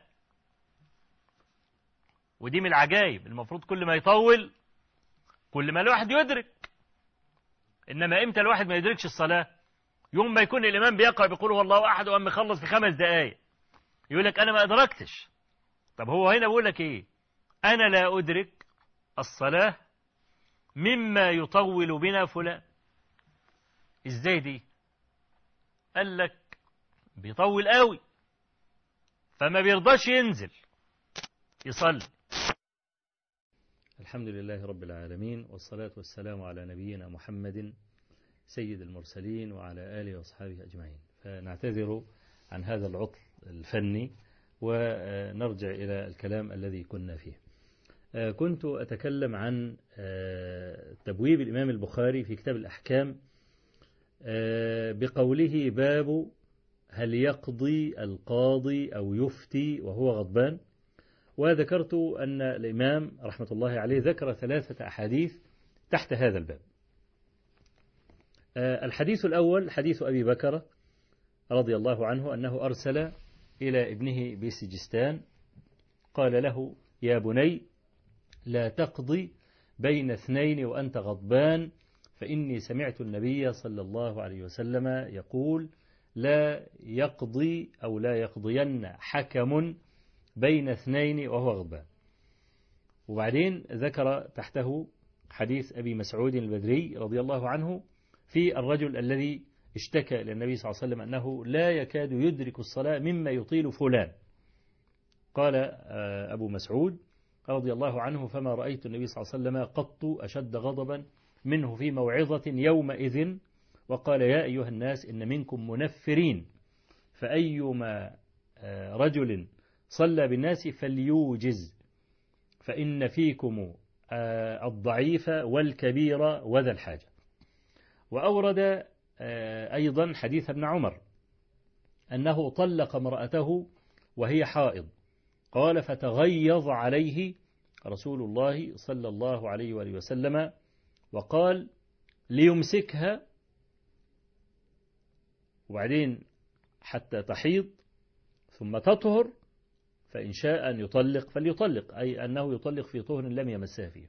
ودي من العجائب، المفروض كل ما يطول كل ما الواحد يدرك. إنما إمتى الواحد ما يدركش الصلاة؟ يوم ما يكون الإمام بيقرأ بيقول هو الله أحد وأما يخلص في خمس دقايق يقول لك أنا ما أدركتش. طب هو هنا بيقول لك إيه؟ أنا لا أدرك الصلاة مما يطول بنا فلان. إزاي دي؟ قال لك بيطول قوي فما بيرضاش ينزل يصلي. الحمد لله رب العالمين، والصلاة والسلام على نبينا محمد سيد المرسلين وعلى آله وأصحابه أجمعين. فنعتذر عن هذا العطل الفني ونرجع إلى الكلام الذي كنا فيه. كنت أتكلم عن تبويب الإمام البخاري في كتاب الأحكام بقوله: باب هل يقضي القاضي أو يفتي وهو غضبان. وذكرت أن الإمام رحمة الله عليه ذكر ثلاثة أحاديث تحت هذا الباب. الحديث الأول حديث أبي بكر رضي الله عنه أنه أرسل إلى ابنه بسجستان قال له: يا بني لا تقضي بين اثنين وأنت غضبان، فإني سمعت النبي صلى الله عليه وسلم يقول لا يقضي أو لا يقضين حكم بين اثنين وهو غضبان. وبعدين ذكر تحته حديث أبي مسعود البدري رضي الله عنه في الرجل الذي اشتكى إلى النبي صلى الله عليه وسلم أنه لا يكاد يدرك الصلاة مما يطيل فلان. قال أبو مسعود رضي الله عنه فما رأيت النبي صلى الله عليه وسلم قط أشد غضبا منه في موعظة يومئذ، وقال يا أيها الناس إن منكم منفرين، فأيما رجل صلى بالناس فليوجز، فإن فيكم الضعيف والكبير وذا الحاجة. وأورد أيضا حديث ابن عمر أنه طلق امرأته وهي حائض، قال فتغيظ عليه رسول الله صلى الله عليه وآله وسلم وقال ليمسكها وبعدين حتى تحيض ثم تطهر، فإن شاء أن يطلق فليطلق، أي أنه يطلق في طهر لم يمسها فيه.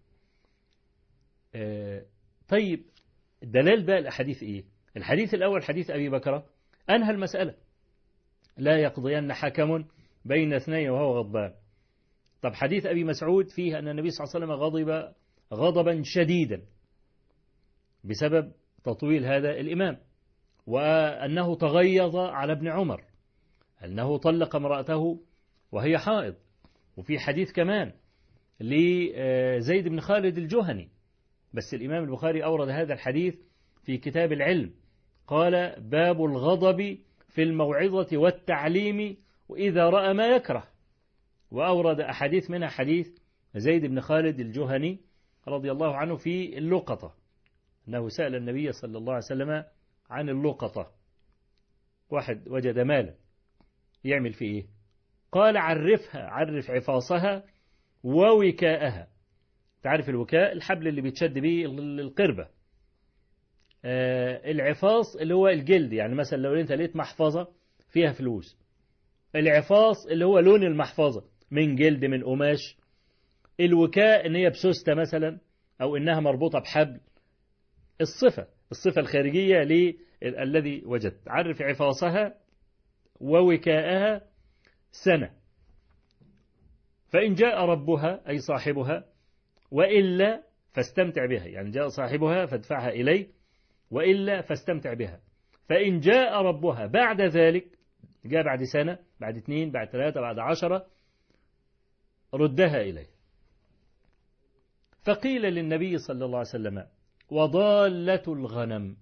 آه طيب الدلال بقى الأحاديث إيه؟ الحديث الأول حديث أبي بكر أنهى المسألة، لا يقضين حكم بين اثنين وهو غضبان. طب حديث أبي مسعود فيه أن النبي صلى الله عليه وسلم غضب غضبا شديدا بسبب تطويل هذا الإمام، وأنه تغيظ على ابن عمر أنه طلق امرأته وهي حائض. وفي حديث كمان لزيد بن خالد الجهني، بس الإمام البخاري أورد هذا الحديث في كتاب العلم، قال باب الغضب في الموعظة والتعليم وإذا رأى ما يكره، وأورد أحاديث منها حديث زيد بن خالد الجهني رضي الله عنه في اللقطة، أنه سأل النبي صلى الله عليه وسلم عن اللقطة، واحد وجد مالا يعمل فيه إيه؟ قال عرفها، عرف عفاصها ووكاءها. تعرف الوكاء الحبل اللي بيتشد به القربة، آه العفاص اللي هو الجلد، يعني مثلا لو انت لقيت محفظة فيها فلوس، العفاص اللي هو لون المحفظة من جلد من قماش، الوكاء ان هي بسوستة مثلا او انها مربوطة بحبل. الصفة الصفة الخارجية للذي وجدت، عرف عفاصها ووكاءها سنة، فإن جاء ربها أي صاحبها وإلا فاستمتع بها، يعني جاء صاحبها فادفعها إليه وإلا فاستمتع بها. فإن جاء ربها بعد ذلك، جاء بعد سنة بعد اثنين بعد ثلاثة بعد عشرة، ردها إليه. فقيل للنبي صلى الله عليه وسلم وضالة الغنم؟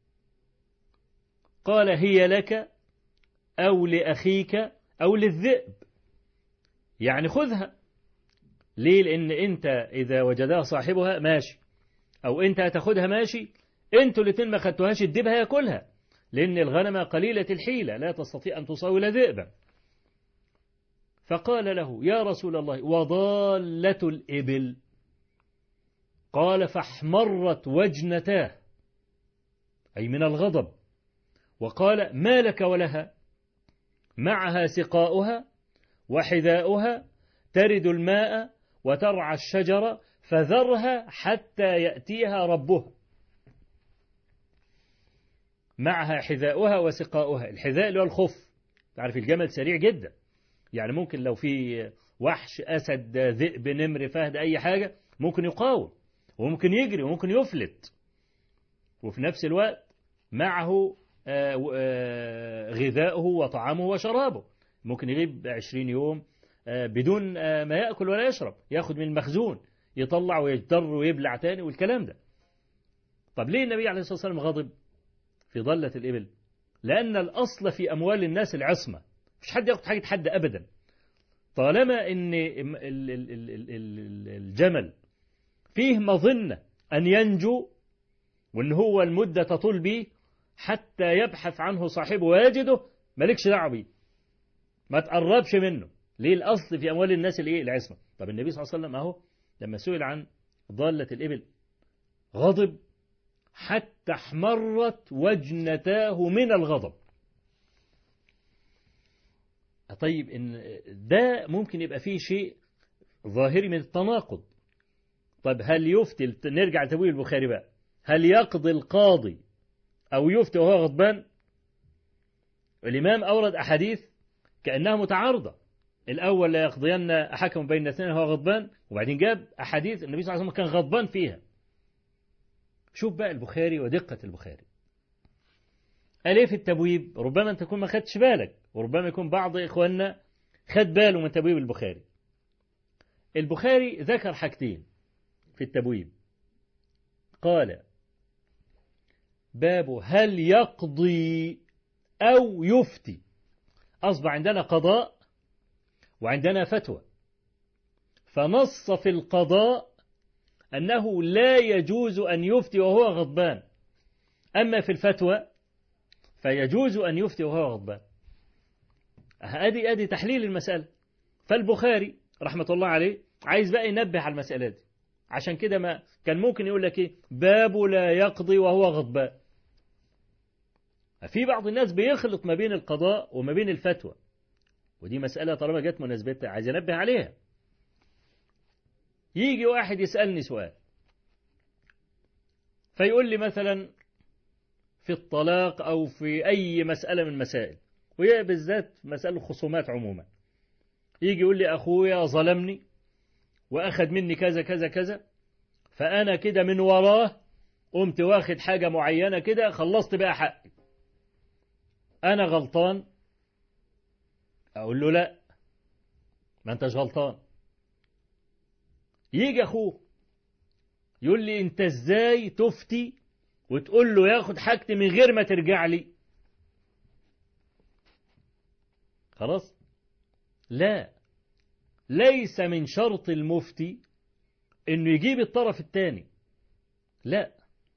قال هي لك أو لأخيك أو للذئب، يعني خذها. ليه؟ لأن أنت إذا وجدها صاحبها ماشي، أو أنت هتاخدها ماشي، أنتوا الاثنين ما خدتوهاش الذئب هياكلها، لأن الغنم قليلة الحيلة لا تستطيع أن تصاول ذئبا. فقال له يا رسول الله وضالة الإبل؟ قال فاحمرت وجنتاه، أي من الغضب، وقال ما لك ولها؟ معها سقاؤها وحذاؤها، ترد الماء وترعى الشجر، فذرها حتى يأتيها ربها. معها حذاؤها وسقاؤها، الحذاء اللي هو الخف، تعرف الجمل سريع جدا، يعني ممكن لو في وحش أسد ذئب نمر فهد أي حاجة ممكن يقاوم وممكن يجري وممكن يفلت، وفي نفس الوقت معه غذاؤه وطعامه وشرابه، ممكن يغيب عشرين يوم بدون ما يأكل ولا يشرب، ياخد من المخزون يطلع ويجدر ويبلع تاني والكلام ده. طب ليه النبي عليه الصلاة والسلام غضب في ضلة الإبل؟ لأن الأصل في أموال الناس العصمة، مش حد ياخد حاجة حد أبدا، طالما أن الجمل فيه مظنة أن ينجو وأن هو المدة تطول به حتى يبحث عنه صاحبه ويجده، مالكش دعوه بيه، ما تقربش منه. ليه؟ الأصل في أموال الناس الإيه؟ العصمة. طب النبي صلى الله عليه وسلم أهو لما سئل عن ضالة الإبل غضب حتى احمرت وجنتاه من الغضب. طيب إن ده ممكن يبقى فيه شيء ظاهري من التناقض. طب هل يفتي، نرجع لتبويب البخاري بقى، هل يقضي القاضي أو يفتي وهو غضبان؟ الإمام أورد أحاديث كأنها متعارضة. الأول لا يقضين أحكم بين اثنين وهو غضبان، وبعدين جاب أحاديث النبي صلى الله عليه وسلم كان غضبان فيها. شوف بقى البخاري ودقة البخاري. قال ايه في التبويب؟ ربما انت تكون ما خدتش بالك، وربما يكون بعض إخواننا خد باله من تبويب البخاري. البخاري ذكر حاجتين في التبويب. قال: باب هل يقضي أو يفتي. أصبح عندنا قضاء وعندنا فتوى، فنص في القضاء أنه لا يجوز أن يفتي وهو غضبان، أما في الفتوى فيجوز أن يفتي وهو غضبان. أدي أدي تحليل المسألة. فالبخاري رحمة الله عليه عايز بقى ينبه على المسألة دي، عشان كده ما كان ممكن يقول لك إيه؟ باب لا يقضي وهو غضبان. في بعض الناس بيخلط ما بين القضاء وما بين الفتوى، ودي مسألة طالما جت مناسبتها عايز ينبه عليها. يجي واحد يسألني سؤال فيقول لي مثلا في الطلاق أو في أي مسألة من مسائل، وهي بالذات مسألة الخصومات عموما، يجي يقول لي أخويا ظلمني وأخذ مني كذا كذا كذا، فأنا كده من وراه قمت واخد حاجة معينة كده، خلصت بقى حقي، أنا غلطان؟ أقول له لا، ما أنتش غلطان. يجي أخوه يقول لي أنت إزاي تفتي وتقول له ياخد حاجتي من غير ما ترجع لي؟ خلاص؟ لا، ليس من شرط المفتي إنه يجيب الطرف الثاني، لا،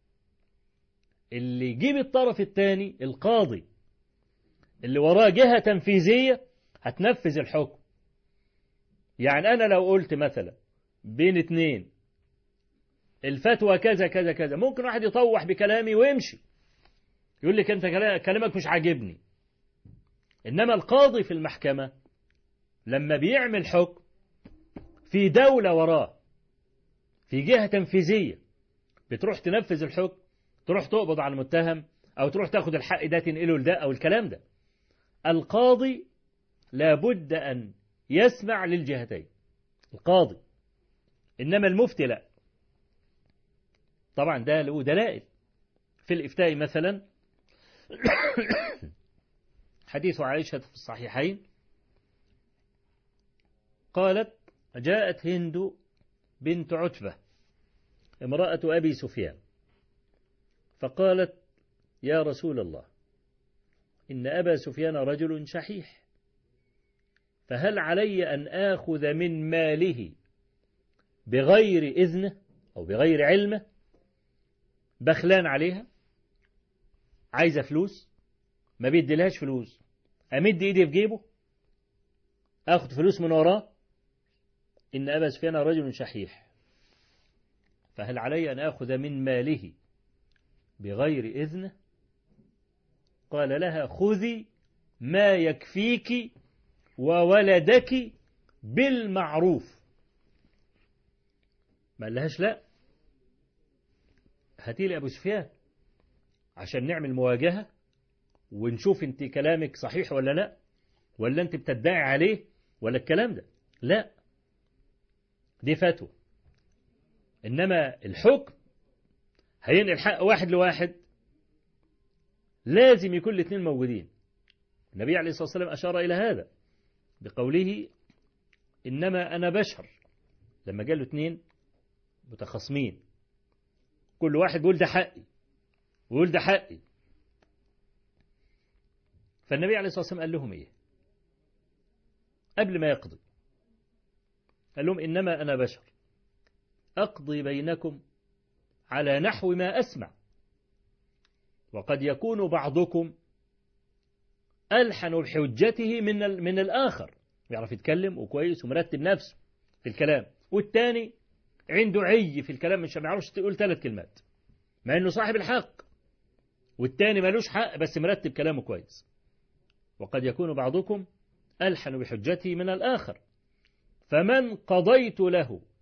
اللي يجيب الطرف الثاني القاضي اللي وراه جهة تنفيذية هتنفذ الحكم. يعني أنا لو قلت مثلا بين اتنين الفتوى كذا كذا كذا، ممكن واحد يطوح بكلامي ويمشي يقول لك أنت كلامك مش عاجبني، إنما القاضي في المحكمة لما بيعمل حكم في دولة وراه، في جهة تنفيذية بتروح تنفذ الحكم، تروح تقبض على المتهم أو تروح تاخد الحق ده تنقله لده أو الكلام ده، القاضي لابد أن يسمع للجهتين، القاضي. إنما المفتي لا. طبعا ده له دلائل في الإفتاء، مثلا حديث عائشة في الصحيحين قالت: جاءت هند بنت عتبة امرأة أبي سفيان فقالت: يا رسول الله، إن أبا سفيان رجل شحيح، فهل علي أن آخذ من ماله بغير إذنه أو بغير علمه؟ بخلان عليها، عايزة فلوس، ما بيديلهاش فلوس، أمد إيدي في جيبه أخذ فلوس من وراه؟ إن أبا سفيان رجل شحيح، فهل علي أن آخذ من ماله بغير إذنه؟ قال لها: خذي ما يكفيك وولدك بالمعروف. ما قالهاش لا، هاتي لي أبو سفيان عشان نعمل مواجهة ونشوف انت كلامك صحيح ولا لا، ولا انت بتدعي عليه ولا الكلام ده. لا، دي فتوى. إنما الحكم هينقل حق واحد لواحد، لازم يكون الاثنين موجودين. النبي عليه الصلاة والسلام أشار إلى هذا بقوله: إنما أنا بشر، لما قال له اثنين متخاصمين كل واحد بيقول ده حقي ويقول ده حقي، فالنبي عليه الصلاة والسلام قال لهم إيه قبل ما يقضي؟ قال لهم: إنما أنا بشر أقضي بينكم على نحو ما أسمع، وقد يكون بعضكم ألحن بحجته من من الآخر، يعرف يتكلم وكويس ومرتب نفسه في الكلام، والتاني عنده عي في الكلام، مش ما يعرفش تقول ثلاث كلمات مع إنه صاحب الحق، والتاني مالوش حق بس مرتب كلامه كويس. وقد يكون بعضكم ألحن بحجته من الآخر، فمن قضيت له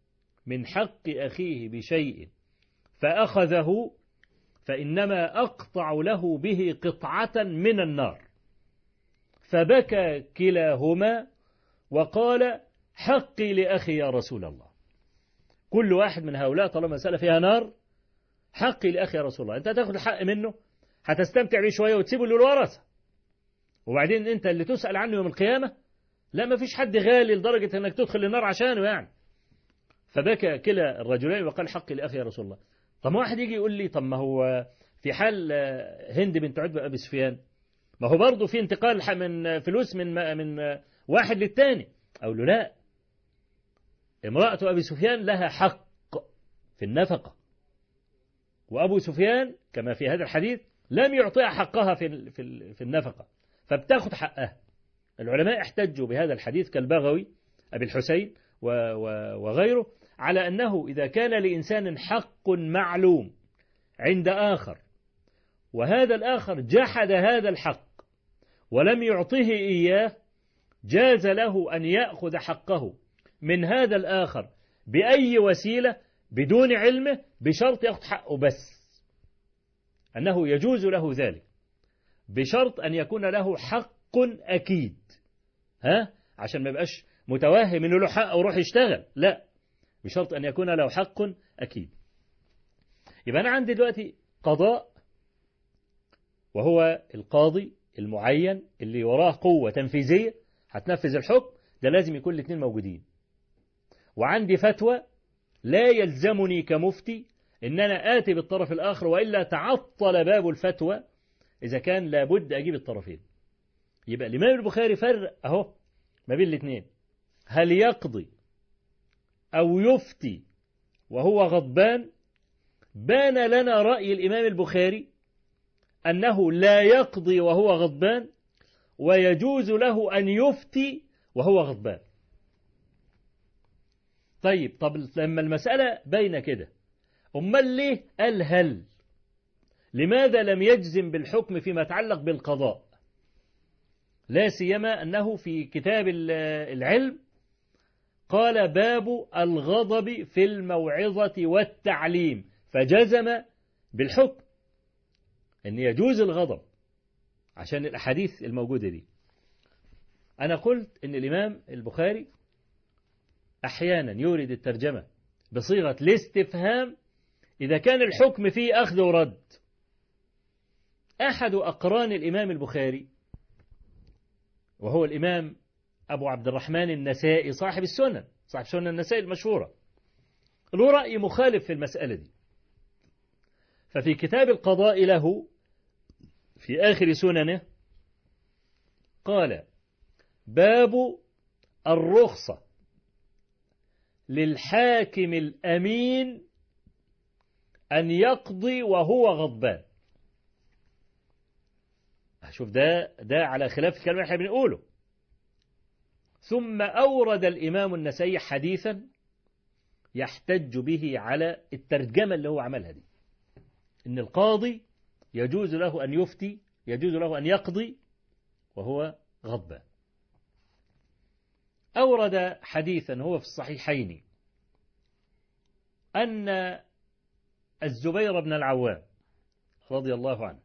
من حق أخيه بشيء فأخذه فإنما أقطع له به قطعة من النار. فبكى كلاهما وقال حقي لأخي يا رسول الله. كل واحد من هؤلاء طالما مسألة فيها نار حقي لأخي يا رسول الله. أنت هتاخد الحق منه هتستمتع بيه شوية وتسيبه للورثة، وبعدين أنت اللي تسأل عنه يوم القيامة. لا، ما فيش حد غالي لدرجة أنك تدخل النار عشانه يعني. فبكى كلا الرجلين وقال حقي لأخي يا رسول الله. طب واحد يجي يقول لي طب ما هو في حال هند بنت عتبة أبي سفيان ما هو برضه في انتقال من فلوس من من واحد للتاني. أقول له لا، امرأة أبي سفيان لها حق في النفقة، وأبو سفيان كما في هذا الحديث لم يعطيها حقها في في النفقة، فبتاخد حقها. العلماء احتجوا بهذا الحديث كالبغوي أبي الحسين وغيره على أنه إذا كان لإنسان حق معلوم عند آخر وهذا الآخر جحد هذا الحق ولم يعطه إياه، جاز له أن يأخذ حقه من هذا الآخر بأي وسيلة بدون علمه بشرط يأخذ حقه، بس أنه يجوز له ذلك بشرط أن يكون له حق أكيد. ها؟ عشان ما يبقاش متوهم إنه له حق وروح يشتغل، لا، بشرط أن يكون له حق أكيد. يبقى أنا عندي دلوقتي قضاء وهو القاضي المعين اللي وراه قوة تنفيذية هتنفذ الحكم، ده لازم يكون الاثنين موجودين. وعندي فتوى لا يلزمني كمفتي إن أنا آتي بالطرف الآخر وإلا تعطل باب الفتوى إذا كان لابد أجيب الطرفين. يبقى الإمام البخاري فرق أهو ما بين الاثنين، هل يقضي أو يفتي وهو غضبان. بان لنا رأي الإمام البخاري أنه لا يقضي وهو غضبان ويجوز له أن يفتي وهو غضبان. طيب طب لما المسألة بين كده أمال ليه قال هل؟ لماذا لم يجزم بالحكم فيما يتعلق بالقضاء؟ لا سيما أنه في كتاب العلم قال باب الغضب في الموعظة والتعليم، فجزم بالحكم أن يجوز الغضب عشان الأحاديث الموجودة دي. أنا قلت أن الإمام البخاري أحيانا يورد الترجمة بصيغة الاستفهام إذا كان الحكم فيه أخذ ورد. أحد أقران الإمام البخاري وهو الإمام أبو عبد الرحمن النسائي صاحب السنن صاحب سنن النسائي المشهورة له رأي مخالف في المسألة دي. ففي كتاب القضاء له في آخر سننه قال باب الرخصة للحاكم الأمين أن يقضي وهو غضبان. شوف ده ده على خلاف الكلام اللي احنا بنقوله. ثم أورد الإمام النسائي حديثا يحتج به على الترجمة اللي هو عملها دي، إن القاضي يجوز له أن يفتي يجوز له أن يقضي وهو غضبان. أورد حديثا هو في الصحيحين أن الزبير بن العوام رضي الله عنه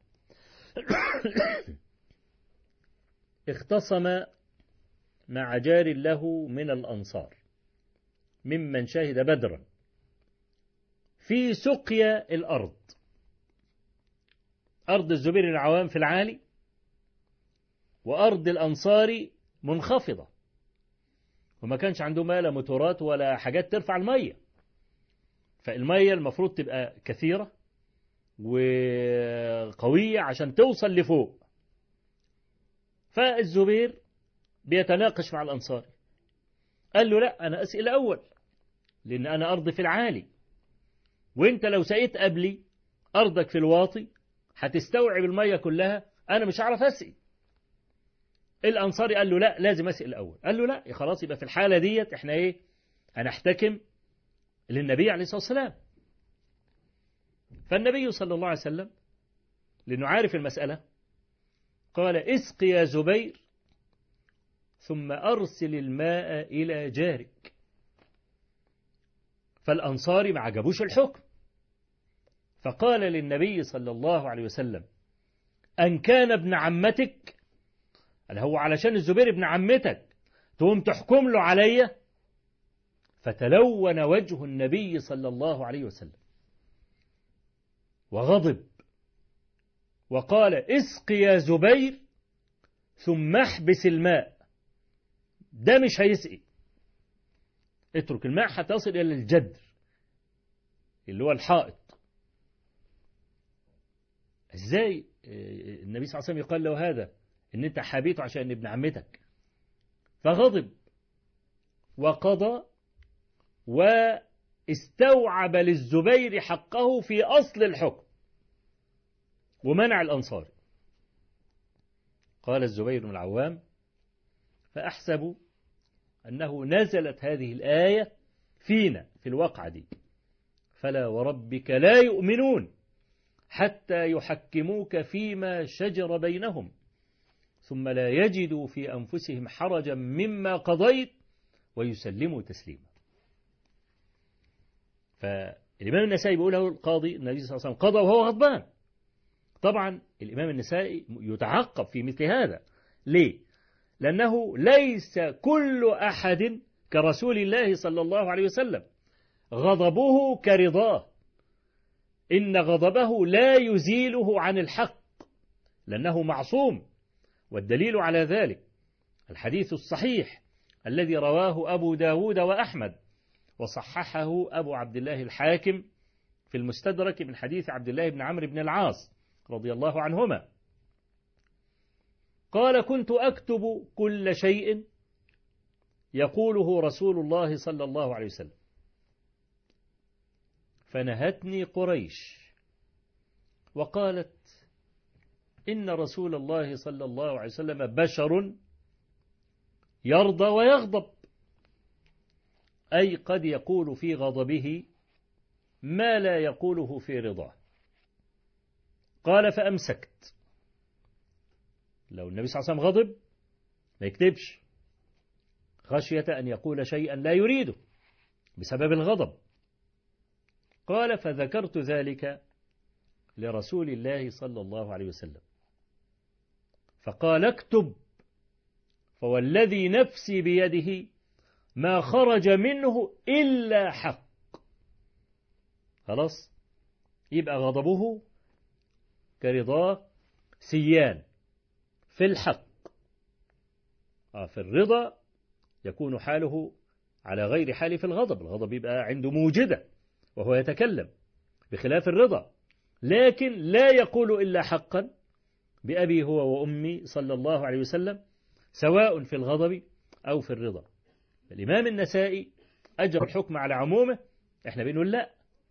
اختصم مع جار له من الأنصار ممن شهد بدرا في سقيا الأرض. أرض الزبير بن العوام في العالي وأرض الأنصار منخفضة، وما كانش عنده لا موتورات ولا حاجات ترفع المية، فالمية المفروض تبقى كثيرة وقوية عشان توصل لفوق. فالزبير بيتناقش مع الأنصاري قال له لا، أنا أسئل أول لأن أنا أرضي في العالي، وإنت لو سقيت قبلي أرضك في الواطي هتستوعب المية كلها، أنا مش هعرف أسقي. الأنصاري قال له لا، لازم أسئل الأول. قال له لا، خلاص يبقى في الحالة ديت إحنا إيه، هنحتكم للنبي عليه الصلاة والسلام. فالنبي صلى الله عليه وسلم لأنه عارف المسألة قال اسق يا زبير ثم أرسل الماء إلى جارك. فالأنصاري ما عجبوش الحكم، فقال للنبي صلى الله عليه وسلم: أن كان ابن عمتك، قال هو علشان الزبير ابن عمتك تقوم تحكم له عليا؟ فتلون وجه النبي صلى الله عليه وسلم وغضب وقال: اسق يا زبير ثم احبس الماء، ده مش هيسقي، اترك الماء حتى يصل إلى الجدر اللي هو الحائط. ازاي النبي صلى الله عليه وسلم يقال له هذا، ان انت حابيته عشان ابن عمتك؟ فغضب وقضى واستوعب للزبير حقه في أصل الحكم ومنع الأنصار. قال الزبير بن العوام: فأحسب أنه نزلت هذه الآية فينا في الواقعة دي: فلا وربك لا يؤمنون حتى يحكموك فيما شجر بينهم ثم لا يجدوا في أنفسهم حرجا مما قضيت ويسلموا تسليما. فالإمام النسائي بيقول له القاضي النبي صلى الله عليه وسلم قضى وهو غضبان. طبعا الإمام النسائي يتعقب في مثل هذا. ليه؟ لأنه ليس كل أحد كرسول الله صلى الله عليه وسلم غضبه كرضاه، إن غضبه لا يزيله عن الحق لأنه معصوم. والدليل على ذلك الحديث الصحيح الذي رواه أبو داود وأحمد وصححه أبو عبد الله الحاكم في المستدرك من حديث عبد الله بن عمرو بن العاص رضي الله عنهما قال: كنت أكتب كل شيء يقوله رسول الله صلى الله عليه وسلم، فنهتني قريش وقالت: إن رسول الله صلى الله عليه وسلم بشر يرضى ويغضب، أي قد يقول في غضبه ما لا يقوله في رضاه. قال: فأمسكت. لو النبي صلى الله عليه وسلم غضب ما يكتبش خشية أن يقول شيئا لا يريده بسبب الغضب. قال: فذكرت ذلك لرسول الله صلى الله عليه وسلم فقال: اكتب، فوالذي نفسي بيده ما خرج منه إلا حق. خلاص، يبقى غضبه كرضاه سيان في الحق. آه في الرضا يكون حاله على غير حال في الغضب. الغضب يبقى عنده موجدة وهو يتكلم، بخلاف الرضا، لكن لا يقول إلا حقا بأبي هو وأمي صلى الله عليه وسلم، سواء في الغضب أو في الرضا. الإمام النسائي أجر الحكم على عمومه، احنا بنقول لا،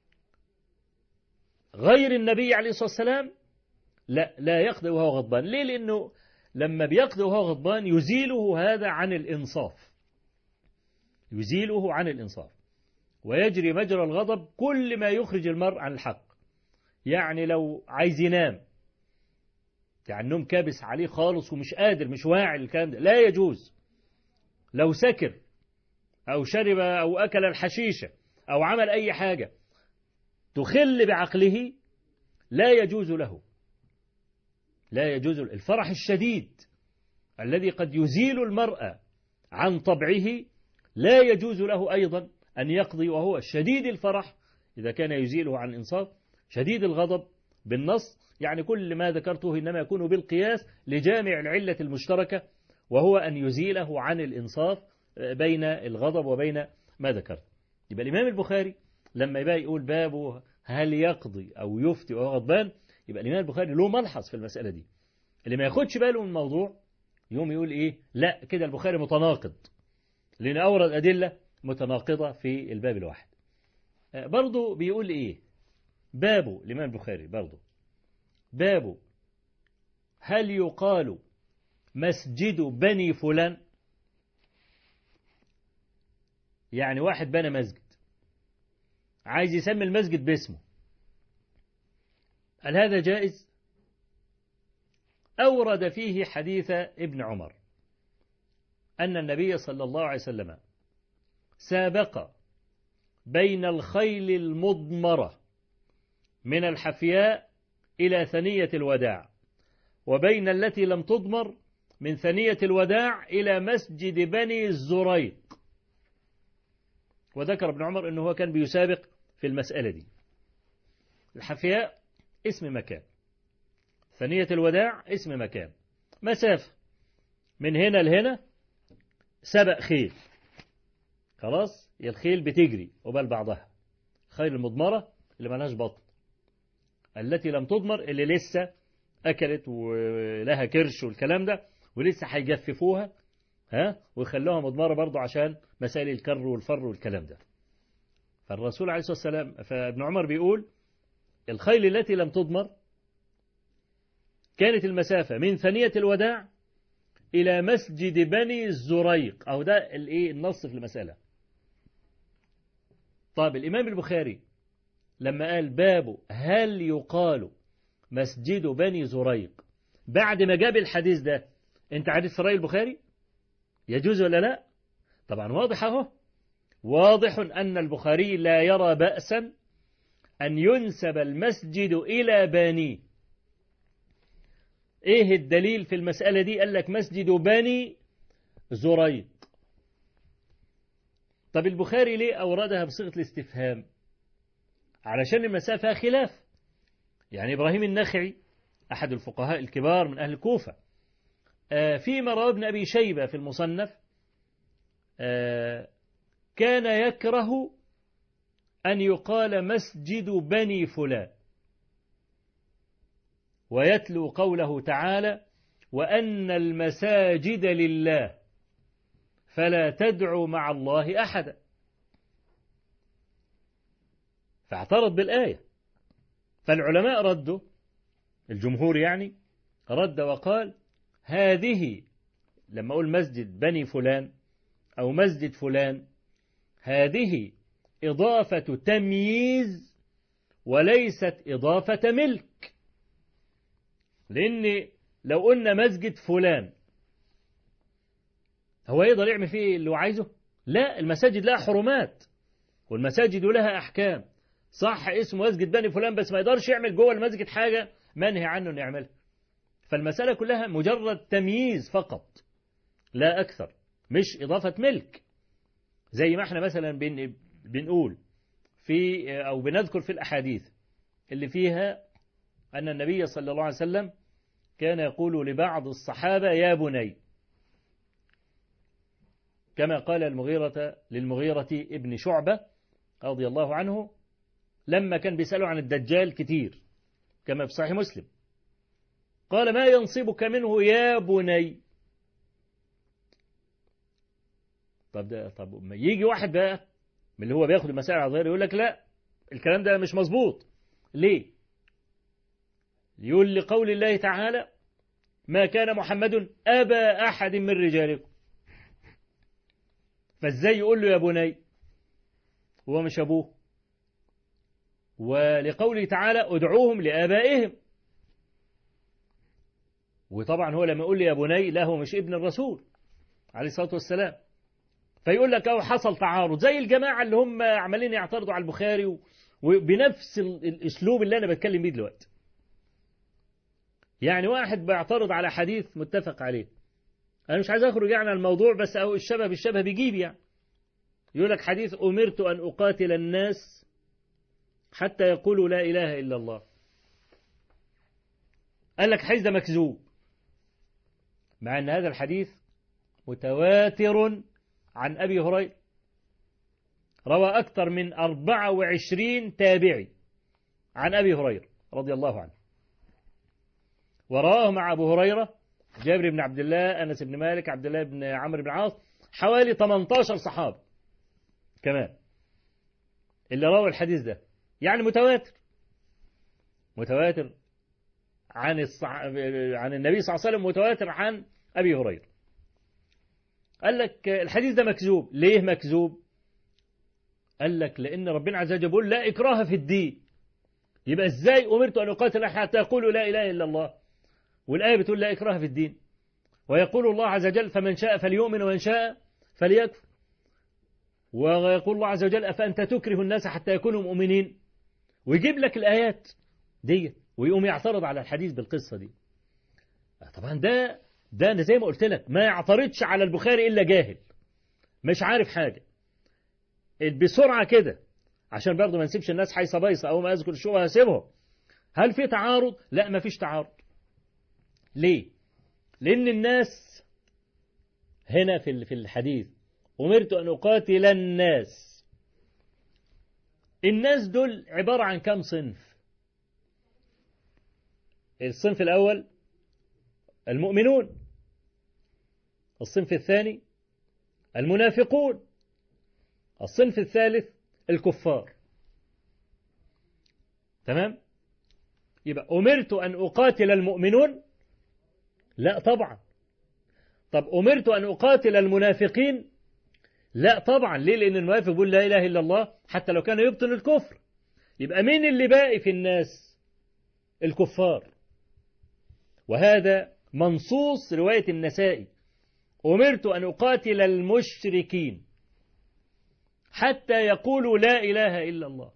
غير النبي عليه الصلاة والسلام لا لا يقضي وهو غضبان. ليه؟ لأنه لما بيقضي وهو غضبان يزيله هذا عن الإنصاف، يزيله عن الإنصاف، ويجري مجرى الغضب كل ما يخرج المرء عن الحق. يعني لو عايز ينام، يعني النوم كابس عليه خالص ومش قادر، مش واعي الكلام ده، لا يجوز. لو سكر أو شرب أو أكل الحشيشة أو عمل أي حاجة تخل بعقله لا يجوز له، لا يجوز. الفرح الشديد الذي قد يزيل المرء عن طبعه لا يجوز له أيضا أن يقضي وهو شديد الفرح إذا كان يزيله عن الإنصاف، شديد الغضب بالنص. يعني كل ما ذكرته إنما يكون بالقياس لجامع العلة المشتركة، وهو أن يزيله عن الإنصاف بين الغضب وبين ما ذكرت. يبقى الإمام البخاري لما يبقى يقول بابه هل يقضي أو يفتي وهو غضبان، يبقى الإمام البخاري له ملحظ في المسألة دي. اللي ما ياخدش باله من الموضوع يوم يقول إيه، لا كده البخاري متناقض، لأن أورد أدلة متناقضة في الباب الواحد. برضو بيقول إيه بابه الإمام البخاري، برضو بابه هل يقال مسجد بني فلان؟ يعني واحد بنى مسجد عايز يسمي المسجد باسمه، هل هذا جائز؟ أورد فيه حديث ابن عمر أن النبي صلى الله عليه وسلم سابق بين الخيل المضمرة من الحفياء إلى ثنية الوداع، وبين التي لم تضمر من ثنية الوداع إلى مسجد بني الزريق. وذكر ابن عمر أنه هو كان بيسابق في المسألة دي. الحفياء اسم مكان، ثنية الوداع اسم مكان، مسافة من هنا لهنا سبق خيل، خلاص الخيل بتجري وبال بعضها. خيل المضمرة اللي ملهاش بطن، التي لم تضمر اللي لسه أكلت ولها كرش والكلام ده ولسه هيجففوها ها ويخلوها مضمرة برضو عشان مسائل الكر والفر والكلام ده. فالرسول عليه الصلاة والسلام، فابن عمر بيقول الخيل التي لم تضمر كانت المسافة من ثنية الوداع إلى مسجد بني الزريق، أو ده الإيه النص في المسألة. طيب الإمام البخاري لما قال باب هل يقال مسجد بني زريق بعد ما جاب الحديث ده، أنت عارف في رأي البخاري يجوز ولا لا؟ طبعا واضح أهو، واضح أن البخاري لا يرى بأسا أن ينسب المسجد إلى بني. إيه الدليل في المسألة دي؟ قال لك مسجد بني زريق. طب البخاري ليه أوردها بصيغة الاستفهام؟ علشان المسافة خلاف. يعني إبراهيم النخعي أحد الفقهاء الكبار من أهل الكوفة فيما روى ابن أبي شيبة في المصنف كان يكره أن يقال مسجد بني فلان، ويتلو قوله تعالى وأن المساجد لله فلا تدعوا مع الله أحدا، فاعترض بالآية. فالعلماء ردوا، الجمهور يعني رد وقال هذه لما أقول مسجد بني فلان أو مسجد فلان هذه إضافة تمييز وليست إضافة ملك. لأن لو قلنا مسجد فلان هو يقدر يعمل فيه اللي هو عايزه؟ لا، المساجد لها حرمات والمساجد لها أحكام. صح اسمه مسجد بني فلان بس ما يقدرش يعمل جوه المسجد حاجة منهي عنه أن يعملها. فالمسألة كلها مجرد تمييز فقط لا أكثر، مش إضافة ملك. زي ما احنا مثلا بن بنقول في أو بنذكر في الأحاديث اللي فيها أن النبي صلى الله عليه وسلم كان يقول لبعض الصحابة يا بني، كما قال المغيرة للمغيرة ابن شعبة رضي الله عنه لما كان بيسأله عن الدجال كتير كما في صحيح مسلم، قال ما ينصبك منه يا بني. طب ده طب ما يجي واحد بقى من اللي هو بياخد المسائل على ظاهره يقول لك لا الكلام ده مش مظبوط. ليه؟ يقول لقول الله تعالى ما كان محمد أبا أحد من رجالكم، فازاي يقول له يا بني هو مش أبوه؟ ولقوله تعالى ادعوهم لآبائهم، وطبعا هو لما يقول لي يا بني لا هو مش ابن الرسول عليه الصلاة والسلام. فيقول لك أو حصل تعارض زي الجماعة اللي هم عمالين يعترضوا على البخاري وبنفس الأسلوب اللي أنا بتكلم بيه دلوقتي. يعني واحد بيعترض على حديث متفق عليه، أنا مش عايز أخرج يعني عن الموضوع بس أو الشبه بالشبه بيجيب يعني، يقول لك حديث أمرت أن أقاتل الناس حتى يقولوا لا إله إلا الله، قال لك حديث ده مكذوب، مع أن هذا الحديث متواتر عن أبي هريرة، روى أكثر من أربعة وعشرين تابعي عن أبي هريرة رضي الله عنه، وراه مع أبو هريرة جابر بن عبد الله، أنس بن مالك، عبد الله بن عمرو بن عاص، حوالي ثمانية عشر صحابي كمان اللي رووا الحديث ده، يعني متواتر متواتر عن الصح... عن النبي صلى الله عليه وسلم، متواتر عن أبي هريرة. قال لك الحديث ده مكذوب. ليه مكذوب؟ قال لك لأن ربنا عز وجل يقول لا إكراه في الدين، يبقى إزاي أمرت أن أقاتل حتى يقولوا لا إله إلا الله، والآية بتقول لا إكراه في الدين، ويقول الله عز وجل فمن شاء فليؤمن ومن شاء فليكفر. ويقول الله عز وجل أفأنت تكره الناس حتى يكونوا مؤمنين، ويجيب لك الآيات دي ويقوم يعترض على الحديث بالقصة دي. طبعا ده ده أنا زي ما قلت لك ما يعترضش على البخاري إلا جاهل مش عارف حاجة. بسرعة كده عشان برضه ما نسيبش الناس حيصة بيصة أو ما أذكر الشبهة هسيبهم. هل في تعارض؟ لا ما فيش تعارض. ليه؟ لأن الناس هنا في في الحديث أمرت أن أقاتل الناس. الناس دول عبارة عن كم صنف؟ الصنف الأول المؤمنون، الصنف الثاني المنافقون، الصنف الثالث الكفار. تمام؟ يبقى أمرت أن أقاتل المؤمنون؟ لا طبعا. طب أمرت أن أقاتل المنافقين؟ لا طبعا. ليه؟ لأن المنافق يقول لا إله إلا الله حتى لو كان يبطل الكفر. يبقى مين اللي باقي في الناس؟ الكفار. وهذا منصوص رواية النسائي أمرت أن أقاتل المشركين حتى يقولوا لا إله إلا الله.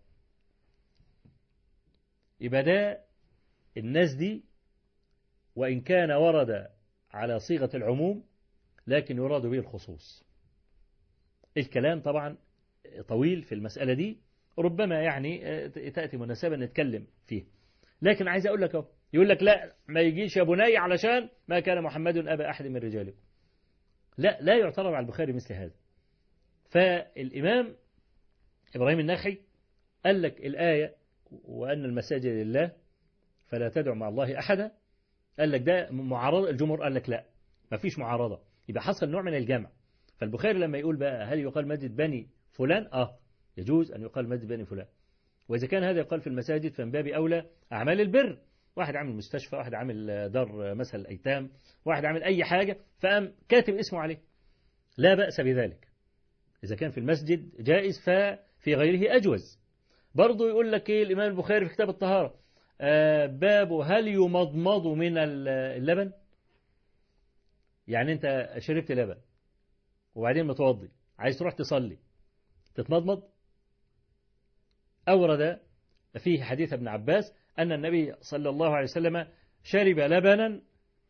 يبقى ده الناس دي وإن كان ورد على صيغة العموم لكن يراد به الخصوص. الكلام طبعا طويل في المسألة دي، ربما يعني تأتي مناسبة نتكلم فيه، لكن عايز أقول لك يقول لك لا ما يجيش يا بني علشان ما كان محمد أبا أحد من رجالكم. لا لا يعترض على البخاري مثل هذا. فالإمام إبراهيم النخعي قال لك الآية وأن المساجد لله فلا تدعو مع الله أحدا، قال لك ده معارضة. الجمهور قال لك لا ما فيش معارضة، يبقى حصل نوع من الجمع. فالبخاري لما يقول بقى هل يقال مسجد بني فلان؟ آه يجوز أن يقال مسجد بني فلان. وإذا كان هذا يقال في المساجد فمن باب أولى أعمال البر، واحد عامل مستشفى، واحد عامل دار مثل الأيتام، واحد عامل أي حاجة فقام كاتب اسمه عليه، لا بأس بذلك. إذا كان في المسجد جائز ففي غيره أجوز. برضو يقول لك إيه الإمام البخاري في كتاب الطهارة آه باب هل يمضمض من اللبن؟ يعني أنت شربت لبن وبعدين متوضي عايز تروح تصلي تتمضمض؟ أورد فيه حديث ابن عباس أن النبي صلى الله عليه وسلم شرب لبنا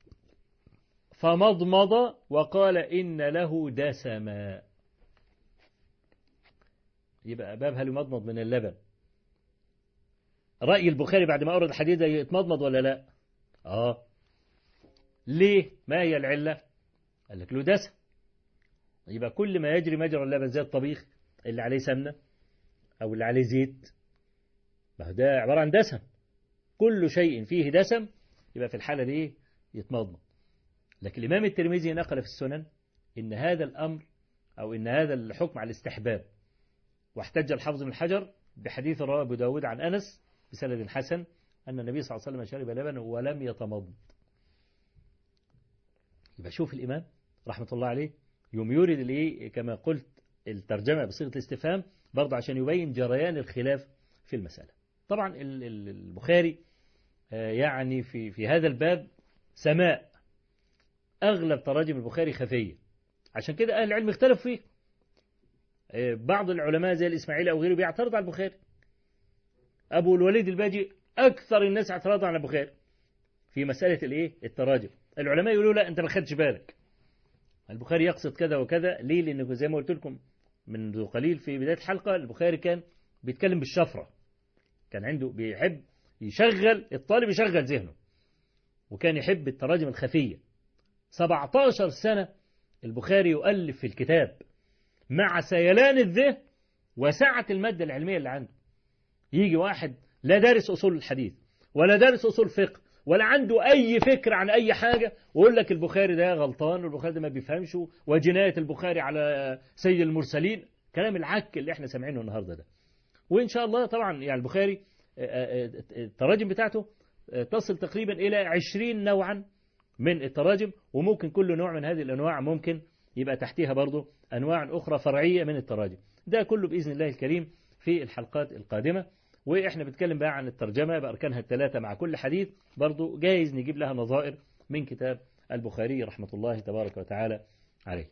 فمضمض وقال إن له دسما. يبقى باب هل يمضمض من اللبن. رأي البخاري بعد ما أورد الحديث ده يتمضمض ولا لا؟ آه. ليه؟ ما هي العلة؟ قال لك له دسم. يبقى كل ما يجري مجرى اللبن زي الطبيخ اللي عليه سمنة أو اللي عليه زيت ما هو ده عبارة عن دسم. كل شيء فيه دسم يبقى في الحالة دي يتمضمض. لكن الإمام الترمذي نقل في السنن إن هذا الأمر أو إن هذا الحكم على الاستحباب، واحتج الحافظ بن حجر بحديث رواه أبو داود عن أنس بسند حسن أن النبي صلى الله عليه وسلم شرب لبن ولم يتمضمض. يبقى شوف الإمام رحمة الله عليه يوم يورد الإيه كما قلت الترجمة بصيغة الاستفهام برضه عشان يبين جريان الخلاف في المسألة. طبعا البخاري يعني في في هذا الباب سماء. أغلب تراجم البخاري خفية، عشان كده أهل العلم اختلفوا فيه. بعض العلماء زي الإسماعيلي أو غيره بيعترض على البخاري. أبو الوليد الباجي أكثر الناس اعتراضا على البخاري في مسألة الإيه التراجم. العلماء يقولوا لا أنت ما خدتش بالك، البخاري يقصد كذا وكذا. ليه؟ لأنه زي ما قلت لكم منذ قليل في بداية الحلقة البخاري كان بيتكلم بالشفرة، كان عنده بيحب يشغل الطالب يشغل ذهنه، وكان يحب التراجم الخفية. سبعة عشر سنة البخاري يؤلف في الكتاب مع سيلان الذهن وسعة المادة العلمية اللي عنده. يجي واحد لا دارس أصول الحديث ولا دارس أصول فقه ولا عنده أي فكرة عن أي حاجة ويقول لك البخاري ده غلطان والبخاري ده ما بيفهمش وجناية البخاري على سيد المرسلين، كلام العك اللي احنا سامعينه النهاردة ده. وإن شاء الله طبعا يعني البخاري التراجم بتاعته تصل تقريبا إلى عشرين نوعا من التراجم، وممكن كل نوع من هذه الأنواع ممكن يبقى تحتها برضو أنواع أخرى فرعية من التراجم. ده كله بإذن الله الكريم في الحلقات القادمة. وإحنا بنتكلم بقى عن الترجمة بأركانها الثلاثة مع كل حديث، برضو جايز نجيب لها نظائر من كتاب البخاري رحمة الله تبارك وتعالى عليه.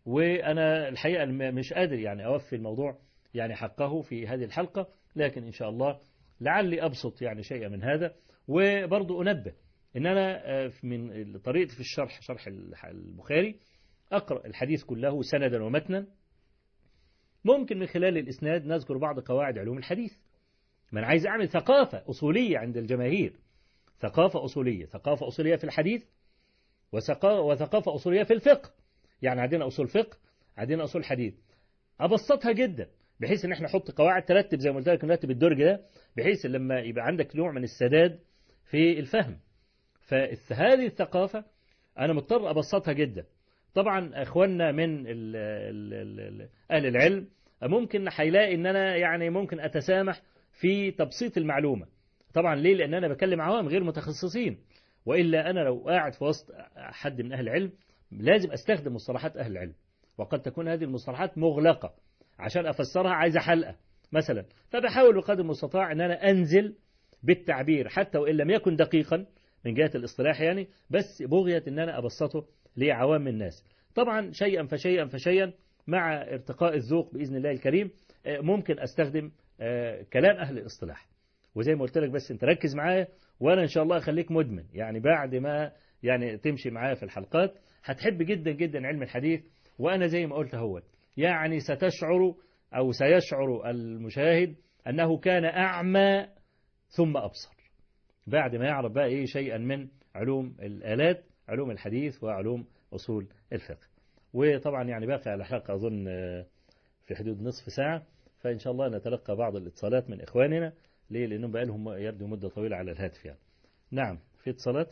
وأنا الحقيقة مش قادر يعني أوفي الموضوع يعني حقه في هذه الحلقة، لكن إن شاء الله لعلي أبسط يعني شيئا من هذا. وبرضو أنبه إن أنا من طريقتي في الشرح، شرح البخاري، أقرأ الحديث كله سندا ومتنا. ممكن من خلال الإسناد نذكر بعض قواعد علوم الحديث. من عايز أعمل ثقافة أصولية عند الجماهير، ثقافة أصولية، ثقافة أصولية في الحديث وثقافة أصولية في الفقه. يعني عندنا أصول فقه، عندنا أصول حديث، أبسطها جدا بحيث ان احنا نحط قواعد ترتب زي ما قلت لك نرتب الدرج ده، بحيث لما يبقى عندك نوع من السداد في الفهم. فهذه الثقافة انا مضطر ابسطها جدا. طبعا اخواننا من ال ال ال اهل العلم ممكن هيلاقي ان انا يعني ممكن اتسامح في تبسيط المعلومة. طبعا ليه؟ لان انا بكلم عوام غير متخصصين، والا انا لو قاعد في وسط حد من اهل العلم لازم استخدم مصطلحات اهل العلم، وقد تكون هذه المصطلحات مغلقة عشان أفسرها عايزة حلقة مثلا. فبحاول بقدر المستطاع أن أنا أنزل بالتعبير حتى وإن لم يكن دقيقا من جهة الاصطلاح يعني، بس بغية أن أنا أبسطه لعوام الناس. طبعا شيئا فشيئا فشيئا مع ارتقاء الذوق بإذن الله الكريم ممكن أستخدم كلام أهل الاصطلاح. وزي ما قلت لك بس أنت ركز معايا، وأنا إن شاء الله أخليك مدمن. يعني بعد ما يعني تمشي معايا في الحلقات هتحب جدا جدا علم الحديث. وأنا زي ما قلت هو يعني ستشعر أو سيشعر المشاهد أنه كان أعمى ثم أبصر بعد ما يعرف بقى إيه شيئا من علوم الآلات، علوم الحديث وعلوم أصول الفقه. وطبعا يعني باقي على حلقة أظن في حدود نصف ساعة، فإن شاء الله نتلقى بعض الاتصالات من إخواننا. ليه؟ لأنهم بقى لهم يبدو مدة طويلة على الهاتف يعني. نعم، في اتصالات.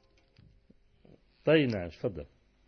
طيب نعم، تفضل.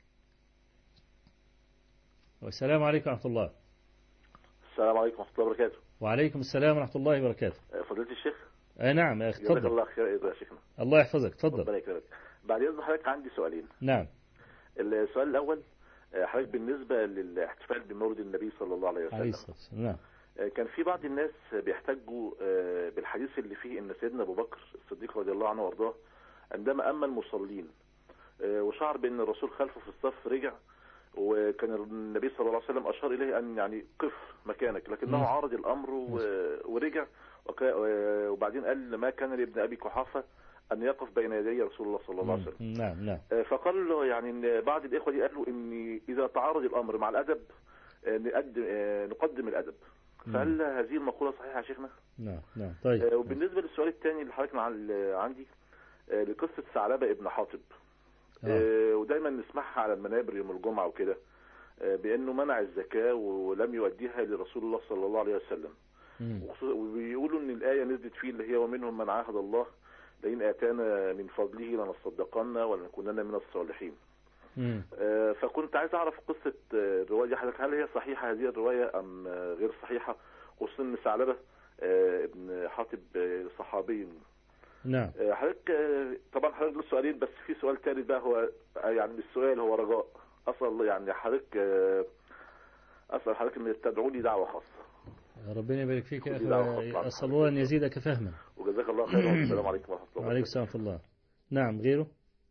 والسلام عليكم ورحمة الله. السلام عليكم ورحمة الله وبركاته. وعليكم السلام ورحمة الله وبركاته. فضيلة الشيخ. آه نعم، اتفضل. جزاك الله خير يا شيخنا. الله يحفظك، اتفضل. ربنا يكرمك. بعد إذن حضرتك عندي سؤالين. نعم. السؤال الأول حضرتك بالنسبة للاحتفال بمولد النبي صلى الله عليه وسلم. عليه الصلاة والسلام. نعم. كان في بعض الناس بيحتجوا بالحديث اللي فيه إن سيدنا أبو بكر الصديق رضي الله عنه وارضاه عندما أما المصلين وشعر بأن الرسول خلفه في الصف رجع، وكان النبي صلى الله عليه وسلم أشار إليه أن يعني قف مكانك، لكنه م. عارض الأمر ورجع، وبعدين قال ما كان لابن أبي قحافة أن يقف بين يدي رسول الله صلى الله عليه وسلم. نعم نعم. فقال له يعني إن بعض الإخوة دي قالوا إن إذا تعارض الأمر مع الأدب نقدم نقدم الأدب. فهل هذه المقولة صحيحة يا شيخنا؟ نعم نعم. طيب. وبالنسبة للسؤال الثاني اللي حضرتك عندي لقصة ثعلبة ابن حاطب. آه. ودايما نسمعها على المنابر يوم الجمعة وكده، آه بأنه منع الزكاة ولم يؤديها لرسول الله صلى الله عليه وسلم. وبيقولوا أن الآية نزلت فيه اللي هي ومنهم من عاهد الله لئن آتانا من فضله لنصدقن ولنكونن من الصالحين. آه فكنت عايز أعرف قصة الرواية دي حضرتك، هل هي صحيحة هذه الرواية أم غير صحيحة؟ خصوصا أن ثعلبة آه ابن حاطب آه صحابي. نعم. حضرتك طبعا حضرتك له سؤالين، بس في سؤال ثالث بقى هو يعني السؤال هو رجاء اصل يعني حضرتك اسال حضرتك ان تدعو لي دعوه خاصه. ربنا يبارك فيك يا اخي، اسال الله ان يزيدك فهما. وجزاك الله خيرا. والسلام عليكم ورحمه الله. وعليكم السلام ورحمه الله. نعم، غيره.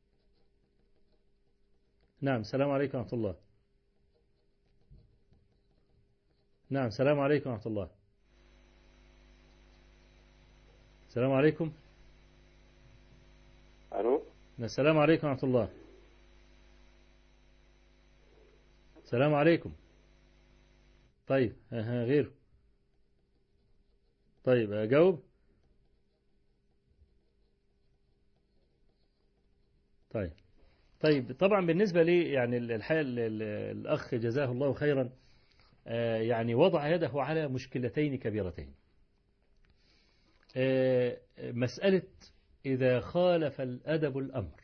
نعم، السلام عليكم ورحمه الله. نعم، السلام عليكم ورحمه الله. السلام عليكم. الو. السلام عليكم ورحمة الله. السلام عليكم. طيب غيره. طيب أجاوب. طيب طيب طبعا بالنسبة لي يعني الحقيقة الأخ جزاه الله خيرا يعني وضع يده على مشكلتين كبيرتين. مسألة إذا خالف الأدب الأمر،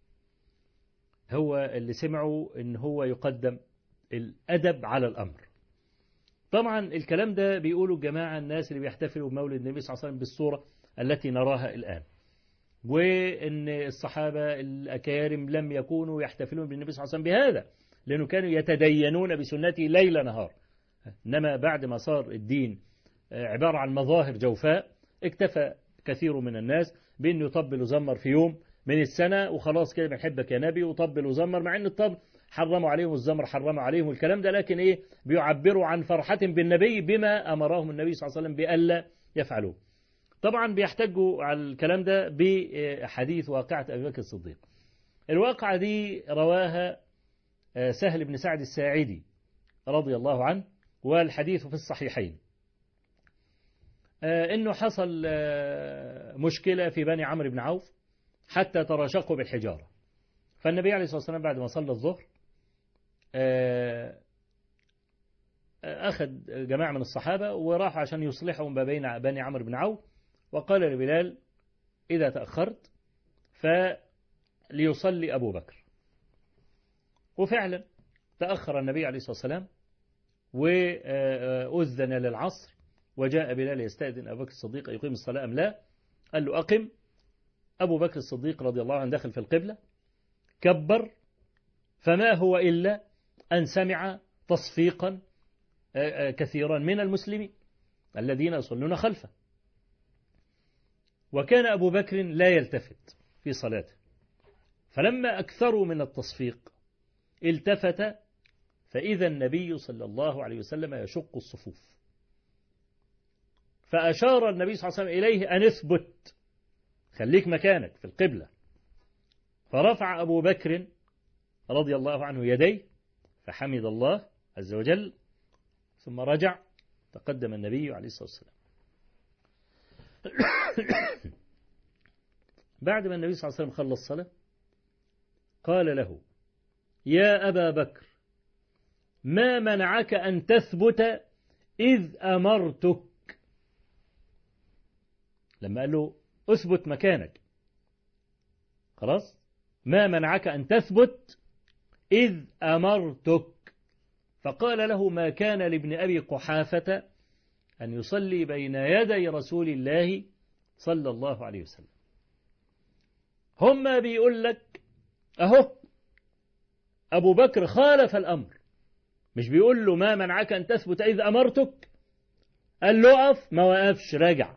هو اللي سمعوا إن هو يقدم الأدب على الأمر. طبعا الكلام ده بيقولوا الجماعة الناس اللي بيحتفلوا بمولد النبي صلى الله عليه وسلم بالصورة التي نراها الآن، وإن الصحابة الأكارم لم يكونوا يحتفلون بالنبي صلى الله عليه وسلم بهذا، لأنه كانوا يتدينون بسنته ليل نهار. إنما بعد ما صار الدين عبارة عن مظاهر جوفاء، اكتفى كثير من الناس بأنه يطبل وزمر في يوم من السنة وخلاص كده بنحبك يا نبي وطبل وزمر، مع أن الطبل حرموا عليهم الزمر، حرموا عليهم الكلام ده، لكن إيه بيعبروا عن فرحة بالنبي بما أمرهم النبي صلى الله عليه وسلم بألا يفعلوه. طبعا بيحتجوا على الكلام ده بحديث واقعة أبي بكر الصديق. الواقعة دي رواها سهل بن سعد الساعدي رضي الله عنه، والحديث في الصحيحين. إنه حصل مشكلة في بني عمرو بن عوف حتى تراشقوا بالحجارة، فالنبي عليه الصلاة والسلام بعد ما صلى الظهر أخذ جماعة من الصحابة وراح عشان يصلحوا ما بين بني عمرو بن عوف، وقال لبلال إذا تأخرت فليصلي أبو بكر. وفعلا تأخر النبي عليه الصلاة والسلام وأذن للعصر، وجاء بلال يستأذن أبو بكر الصديق يقيم الصلاة أم لا، قال له أقم. أبو بكر الصديق رضي الله عنه دخل في القبلة كبر، فما هو إلا أن سمع تصفيقا كثيرا من المسلمين الذين يصلون خلفه، وكان أبو بكر لا يلتفت في صلاته، فلما أكثروا من التصفيق التفت فإذا النبي صلى الله عليه وسلم يشق الصفوف، فأشار النبي صلى الله عليه وسلم إليه أن اثبت، خليك مكانك في القبلة. فرفع أبو بكر رضي الله عنه يديه فحمد الله عز وجل، ثم رجع تقدم النبي عليه الصلاة والسلام. بعد ما النبي صلى الله عليه وسلم خلص الصلاة قال له يا أبا بكر ما منعك أن تثبت إذ أمرتك. لما قال له أثبت مكانك خلاص، ما منعك أن تثبت إذ أمرتك. فقال له ما كان لابن أبي قحافة أن يصلي بين يدي رسول الله صلى الله عليه وسلم. هم بيقول لك أهو أبو بكر خالف الأمر، مش بيقول له ما منعك أن تثبت إذ أمرتك، قال له أقف ما وقفش رجع.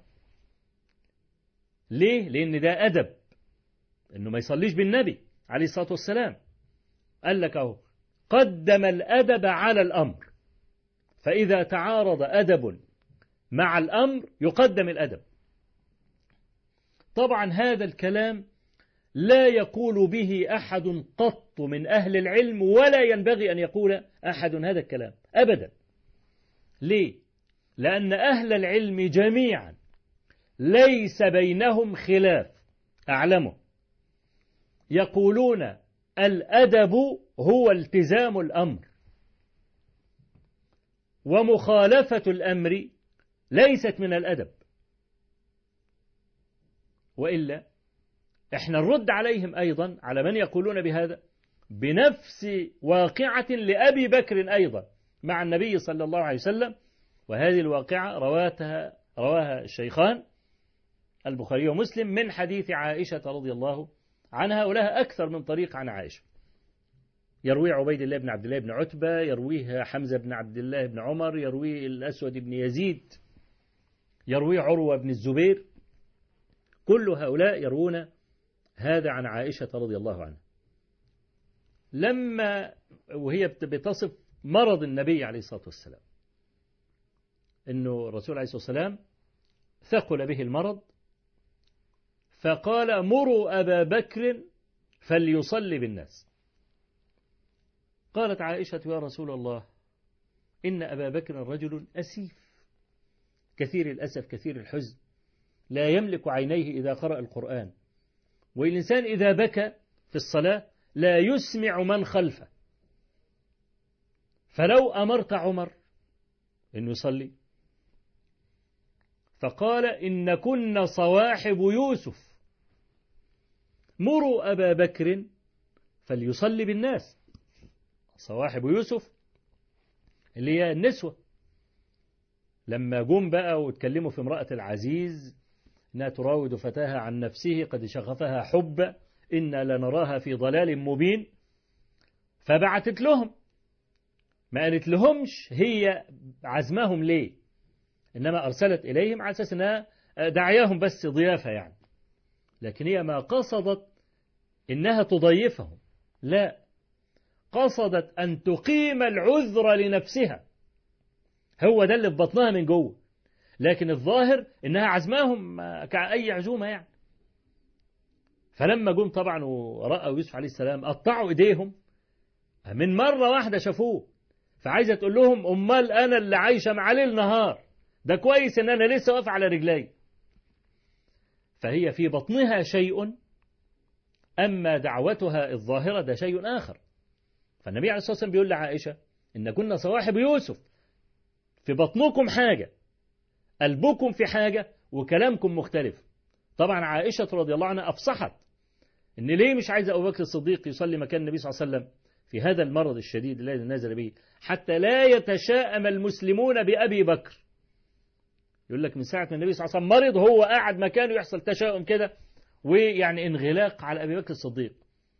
ليه؟ لأن ده أدب إنه ما يصليش بالنبي عليه الصلاة والسلام. قال لك أهو قدم الأدب على الأمر، فإذا تعارض أدب مع الأمر يقدم الأدب. طبعا هذا الكلام لا يقول به أحد قط من أهل العلم، ولا ينبغي أن يقول أحد هذا الكلام أبدا. ليه؟ لأن أهل العلم جميعا ليس بينهم خلاف أعلمه، يقولون الأدب هو التزام الأمر، ومخالفة الأمر ليست من الأدب. وإلا إحنا نرد عليهم أيضا على من يقولون بهذا بنفس واقعة لأبي بكر أيضا مع النبي صلى الله عليه وسلم، وهذه الواقعة رواتها رواها الشيخان البخاري ومسلم من حديث عائشة رضي الله عنها، ولها أكثر من طريق عن عائشة. يروي عبيد الله بن عبد الله بن عتبة، يرويها حمزة بن عبد الله بن عمر، يروي الأسود بن يزيد، يروي عروة بن الزبير، كل هؤلاء يروون هذا عن عائشة رضي الله عنها. لما وهي بتصف مرض النبي عليه الصلاة والسلام، إنه الرسول عليه الصلاة والسلام ثقل به المرض، فقال مروا أبا بكر فليصلي بالناس. قالت عائشة يا رسول الله إن أبا بكر رجل أسيف كثير الأسف كثير الحزن، لا يملك عينيه إذا قرأ القرآن، والإنسان إذا بكى في الصلاة لا يسمع من خلفه، فلو أمرت عمر أن يصلي. فقال إن كن صواحب يوسف، مروا أبا بكر فليصلي بالناس. صواحب يوسف اللي هي النسوة، لما جم بقى واتكلموا في امرأة العزيز إنها تراود فتاها عن نفسه قد شغفها حب إنا لنراها في ضلال مبين، فبعتت لهم، ما قالت لهمش هي عزمهم ليه، إنما أرسلت إليهم على أساس إنها دعياهم بس ضيافة يعني، لكن هي ما قصدت إنها تضيفهم، لا، قصدت أن تقيم العذر لنفسها، هو ده اللي في بطنها من جوه، لكن الظاهر إنها عزماهم كأي عزومة يعني. فلما جم طبعا ورأوا يوسف عليه السلام قطعوا إيديهم من مرة واحدة شافوه، فعايزة تقول لهم أمال أنا اللي عايشة مع ليل نهار، ده كويس إن أنا لسه واقف على رجلي. فهي في بطنها شيء، أما دعوتها الظاهرة ده شيء آخر. فالنبي عليه الصلاة والسلام بيقول لعائشة إن كنا صواحب يوسف، في بطنكم حاجة، قلبكم في حاجة، وكلامكم مختلف. طبعا عائشة رضي الله عنها أفصحت إن ليه مش عايزة أبو بكر الصديق يصلي مكان النبي صلى الله عليه وسلم في هذا المرض الشديد الذي نزل به، حتى لا يتشاءم المسلمون بأبي بكر. يقول لك من ساعة ما النبي صلى الله عليه وسلم مرض هو قاعد مكانه يحصل تشاؤم كده، ويعني انغلاق على أبي بكر الصديق.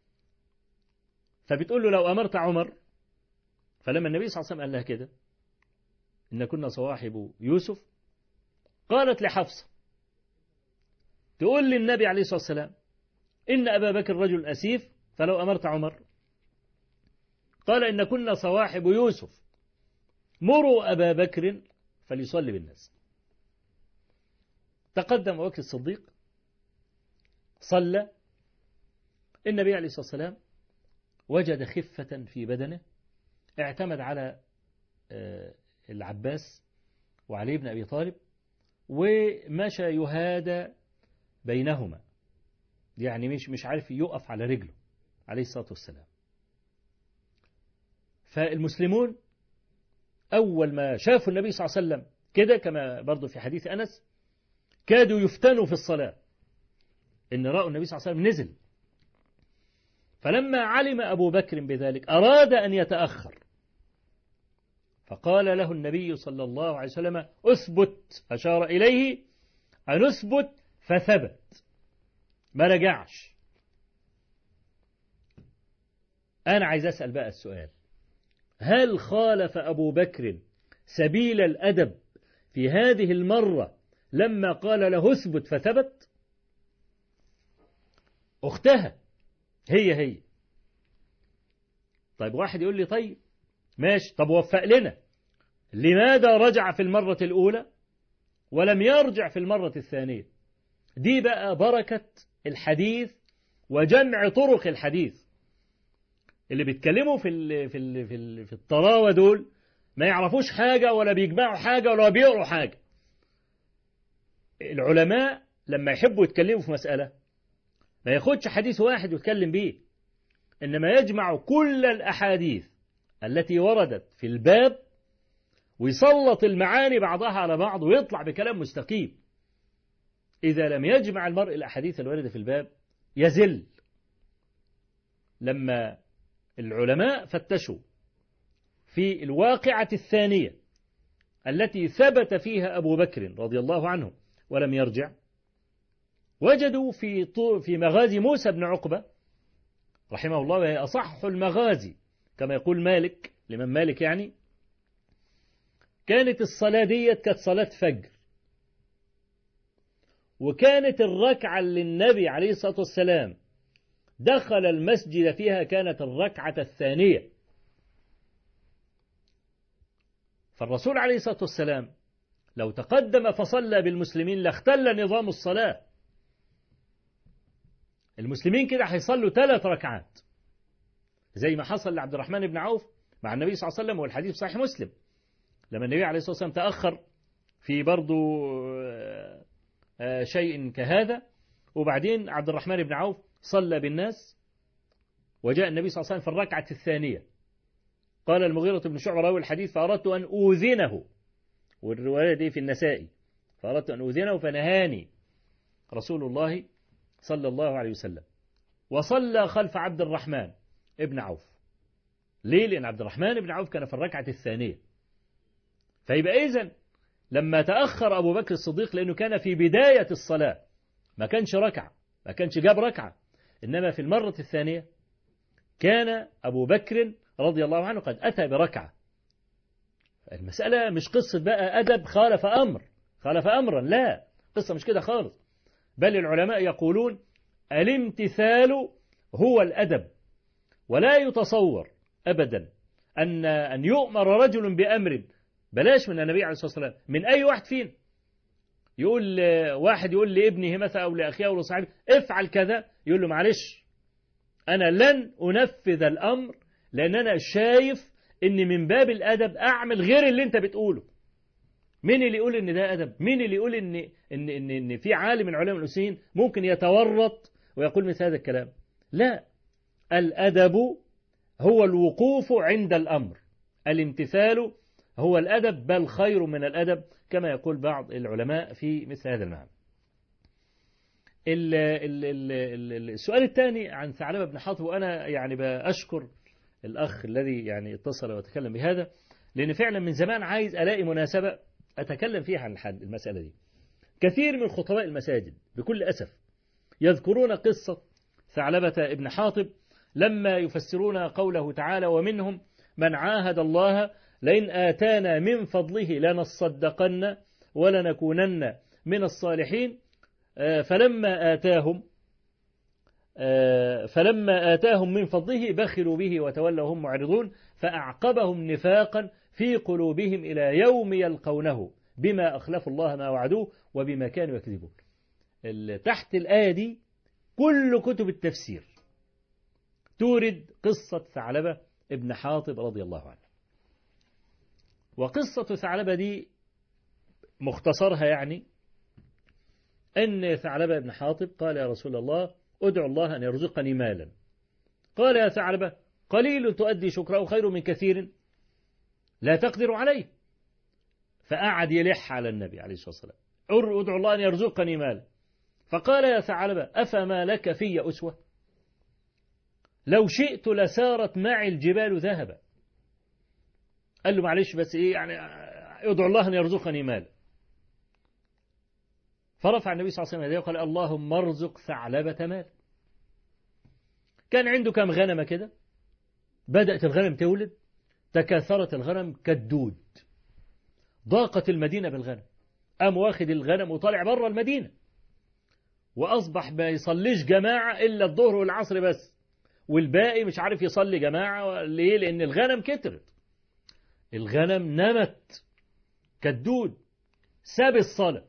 فبتقول له لو أمرت عمر، فلما النبي صلى الله عليه وسلم قال لها كده إن كنا صواحب يوسف، قالت لحفصة تقول للنبي عليه الصلاة والسلام إن أبا بكر رجل أسيف، فلو أمرت عمر. قال إن كنا صواحب يوسف، مروا أبا بكر فليصلي بالناس. تقدم أبو بكر الصديق صلى، النبي عليه الصلاة والسلام وجد خفة في بدنه، اعتمد على العباس وعلي ابن أبي طالب، ومشى يهادى بينهما، يعني مش مش عارف يقف على رجله عليه الصلاة والسلام. فالمسلمون أول ما شافوا النبي صلى الله عليه وسلم كده، كما برضو في حديث أنس، كادوا يفتنوا في الصلاة، إن رأوا النبي صلى الله عليه وسلم نزل. فلما علم أبو بكر بذلك أراد أن يتأخر، فقال له النبي صلى الله عليه وسلم أثبت، أشار إليه أن أثبت، فثبت ما رجعش. أنا عايز أسأل بقى السؤال، هل خالف أبو بكر سبيل الأدب في هذه المرة لما قال له اثبت فثبت؟ أختها هي هي. طيب واحد يقول لي طيب ماشي، طب وفق لنا، لماذا رجع في المرة الأولى ولم يرجع في المرة الثانية؟ دي بقى بركة الحديث وجمع طرق الحديث. اللي بيتكلموا في ال في ال في, ال في الطراوة دول ما يعرفوش حاجة ولا بيجمعوا حاجة ولا بيقروا حاجة. العلماء لما يحبوا يتكلموا في مسألة ما ياخدش حديث واحد ويتكلم بيه، إنما يجمع كل الأحاديث التي وردت في الباب ويسلط المعاني بعضها على بعض ويطلع بكلام مستقيم. إذا لم يجمع المرء الأحاديث الواردة في الباب يزل. لما العلماء فتشوا في الواقعة الثانية التي ثبت فيها أبو بكر رضي الله عنه ولم يرجع، وجدوا في في مغازي موسى بن عقبة رحمه الله، وهي أصح المغازي كما يقول مالك، الإمام مالك يعني، كانت الصلاة ديت كانت صلاة فجر، وكانت الركعة اللي النبي عليه الصلاة والسلام دخل المسجد فيها كانت الركعة الثانية. فالرسول عليه الصلاة والسلام لو تقدم فصلى بالمسلمين لاختل نظام الصلاة. المسلمين كده هيصلوا ثلاث ركعات زي ما حصل لعبد الرحمن بن عوف مع النبي صلى الله عليه وسلم، والحديث صحيح مسلم، لما النبي عليه الصلاة والسلام تأخر في برضو شيء كهذا، وبعدين عبد الرحمن بن عوف صلى بالناس، وجاء النبي صلى الله عليه وسلم في الركعة الثانية. قال المغيرة بن شعبة راوي الحديث فأردت أن أوذنه، والرواية دي في النسائي، فأردت أن أوذنه فنهاني رسول الله صلى الله عليه وسلم، وصلى خلف عبد الرحمن ابن عوف. ليه؟ لأن عبد الرحمن بن عوف كان في الركعة الثانية. فيبقى إذن لما تأخر أبو بكر الصديق لأنه كان في بداية الصلاة، ما كانش ركعة، ما كانش جاب ركعة، إنما في المرة الثانية كان أبو بكر رضي الله عنه قد أتى بركعة. المسألة مش قصة بقى أدب خالف أمر خالف أمرا، لا، قصة مش كده خالص، بل العلماء يقولون الامتثال هو الأدب، ولا يتصور أبدا أن أن يؤمر رجل بأمر، بلاش من النبي عليه الصلاة والسلام، من أي واحد فينا، يقول واحد يقول لابنه مثلا أو لأخيه أو لصاحبه افعل كذا، يقول له معلش أنا لن أنفذ الأمر لأن أنا شايف إن من باب الأدب أعمل غير اللي أنت بتقوله. مين اللي يقول إن ده أدب؟ مين اللي يقول إن إن إن, إن في عالم من علماء المسلمين ممكن يتورط ويقول مثل هذا الكلام؟ لا، الأدب هو الوقوف عند الأمر، الامتثال هو الأدب، بل خير من الأدب كما يقول بعض العلماء في مثل هذا المعنى. السؤال الثاني عن ثعلبة بن حاطب، وأنا يعني بأشكر الأخ الذي يعني اتصل وتكلم بهذا، لأن فعلا من زمان عايز ألاقي مناسبة أتكلم فيها عن المسألة دي. كثير من خطباء المساجد بكل أسف يذكرون قصة ثعلبة ابن حاطب لما يفسرون قوله تعالى ومنهم من عاهد الله لئن آتانا من فضله لنصدقن ولنكونن من الصالحين فلما آتاهم فلما آتاهم من فضله بخلوا به وتولوا هم معرضون فأعقبهم نفاقا في قلوبهم إلى يوم يلقونه بما أخلفوا الله ما وعدوه وبما كانوا يكذبون. تحت الآية دي كل كتب التفسير تورد قصة ثعلبة ابن حاطب رضي الله عنه. وقصة ثعلبة دي مختصرها يعني أن ثعلبة ابن حاطب قال يا رسول الله أدعو الله أن يرزقني مالا. قال يا ثعلبة قليل تؤدي شكره خير من كثير لا تقدر عليه. فقعد يلح على النبي عليه الصلاة والسلام أدعو الله أن يرزقني مالا. فقال يا ثعلبة أفما لك في أسوة؟ لو شئت لسارت معي الجبال ذهبا. قال له معلش بس إيه يعني ادعو الله أن يرزقني مالا. فرفع النبي صلى الله عليه وسلم يديه وقال اللهم ارزق ثعلبة مال. كان عنده كم غنمة كده، بدأت الغنم تولد، تكاثرت الغنم كالدود، ضاقت المدينة بالغنم، قام واخد الغنم وطالع بره المدينة، وأصبح ما يصليش جماعة إلا الظهر والعصر بس، والباقي مش عارف يصلي جماعة. ليه؟ لأن الغنم كترت، الغنم نمت كالدود، ساب الصلاة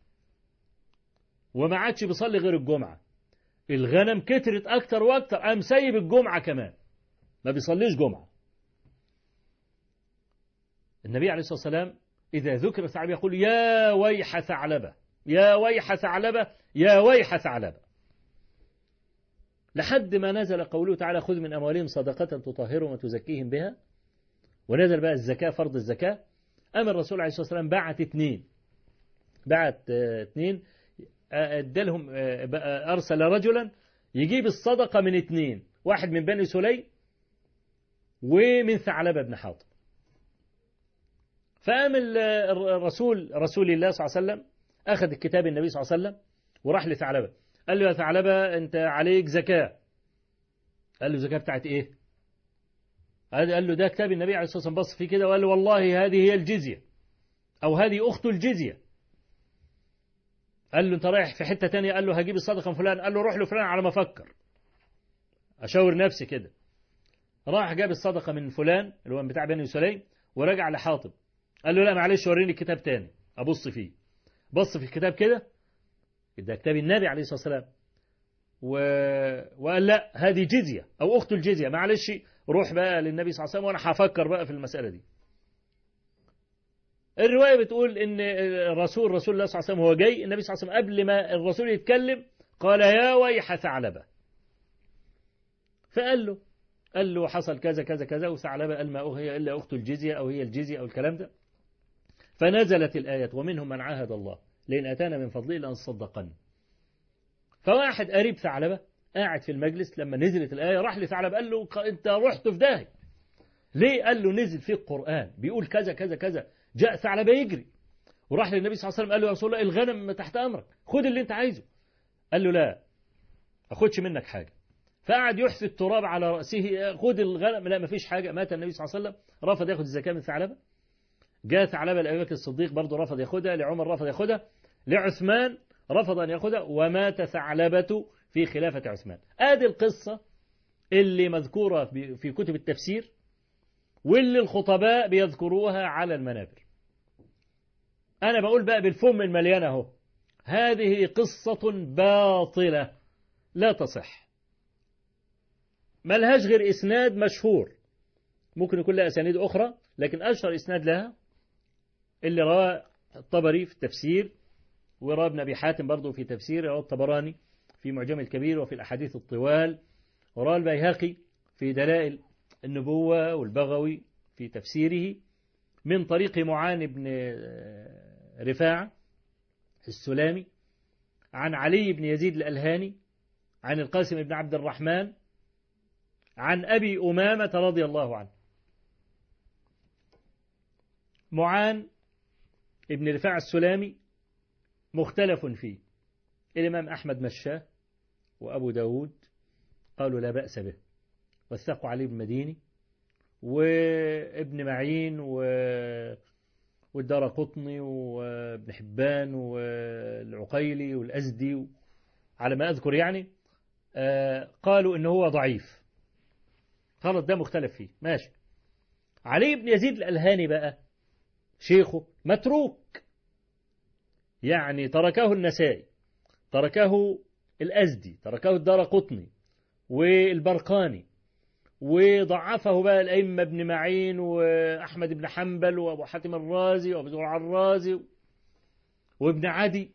وما عادش بيصلي غير الجمعة. الغنم كترت أكتر وأكتر، قام سايب الجمعة كمان، ما بيصليش جمعة. النبي عليه الصلاة والسلام إذا ذكر ثعلبة يقول يا ويح ثعلبة، يا ويح ثعلبة، يا ويح ثعلبة، لحد ما نزل قوله تعالى خذ من أموالهم صدقة تطهرهم وتزكيهم بها، ونزل بقى الزكاة فرض الزكاة. أمر الرسول عليه الصلاة والسلام بعت اثنين بعت اثنين ادالهم، أرسل رجلا يجيب الصدقة من اثنين، واحد من بني سليم ومن ثعلبة بن حاطب. فقام الرسول رسول الله صلى الله عليه وسلم أخذ الكتاب النبي صلى الله عليه وسلم وراح لثعلبة قال له يا ثعلبة أنت عليك زكاة. قال له زكاة بتاعت إيه؟ قال له ده كتاب النبي عليه الصلاة والسلام، بص فيه كده وقال له والله هذه هي الجزية أو هذه أخت الجزية. قال له أنت رايح في حتة تانية؟ قال له هجيب الصدقة من فلان. قال له روح له فلان على ما أفكر أشاور نفسي كده. راح جاب الصدقة من فلان اللي هو بتاع بني سليم ورجع لحاطب قال له لا معلش وريني الكتاب تاني أبص فيه. بص في الكتاب كده، ده كتاب النبي عليه الصلاة والسلام، و... وقال لا هذه جزية أو أخت الجزية، معلش روح بقى للنبي صلى الله عليه وسلم وأنا هفكر بقى في المسألة دي. الرواية بتقول إن الرسول رسول الله صلى الله عليه وسلم هو جاي، النبي صلى الله عليه وسلم قبل ما الرسول يتكلم قال يا ويح ثعلبة. فقال له قال له حصل كذا كذا كذا، وثعلبة قال ما هي إلا أخت الجزية أو هي الجزية أو الكلام ده. فنزلت الآية ومنهم من عاهد الله لئن أتانا من فضله لنصدقن. فواحد قريب ثعلبة قاعد في المجلس لما نزلت الآية راح لثعلبة قال له أنت رحت في داهية ليه؟ قال له نزل في القرآن بيقول كذا كذا كذا. جاء ثعلبة يجري وراح للنبي صلى الله عليه وسلم قال له يا رسول الله الغنم تحت أمرك خد اللي أنت عايزه. قال له لا أخدش منك حاجة. فقعد يحث التراب على رأسه خد الغنم. لا ما فيش حاجة. مات النبي صلى الله عليه وسلم، رفض ياخد الزكاة من ثعلبة. جاء ثعلبة لأبي بكر الصديق برضه رفض ياخدها، لعمر رفض ياخدها، لعثمان رفض أن ياخدها، ومات ثعلبة في خلافة عثمان. آدي القصة اللي مذكورة في كتب التفسير واللي الخطباء بيذكروها على المنابر. أنا بقول بقى بالفم المليان أهو، هذه قصة باطلة لا تصح، ملهاش غير إسناد مشهور، ممكن يكون لها أسانيد أخرى، لكن أشهر إسناد لها اللي رواه الطبري في التفسير، ورواه ابن أبي حاتم برضه في تفسير، رواه الطبراني في معجم الكبير وفي الأحاديث الطوال، ورواه البيهقي في دلائل النبوة، والبغوي في تفسيره من طريق معان بن رفاعة السلامي عن علي بن يزيد الألهاني عن القاسم بن عبد الرحمن عن أبي أمامة رضي الله عنه. معان ابن رفاعة السلامي مختلف فيه، الإمام أحمد مشاه وأبو داود قالوا لا بأس به، وثقوا علي بن مديني وابن معين والدار قطني وابن حبان والعقيلي والأزدي على ما أذكر يعني، قالوا إنه هو ضعيف، خلاص ده مختلف فيه ماشي. علي بن يزيد الألهاني بقى شيخه متروك، يعني تركه النسائي، تركه الأزدي، تركه الدار قطني والبرقاني، وضعفه بقى الأئمة ابن معين وأحمد بن حنبل وأبو حاتم الرازي وأبو زرع الرازي وابن عدي،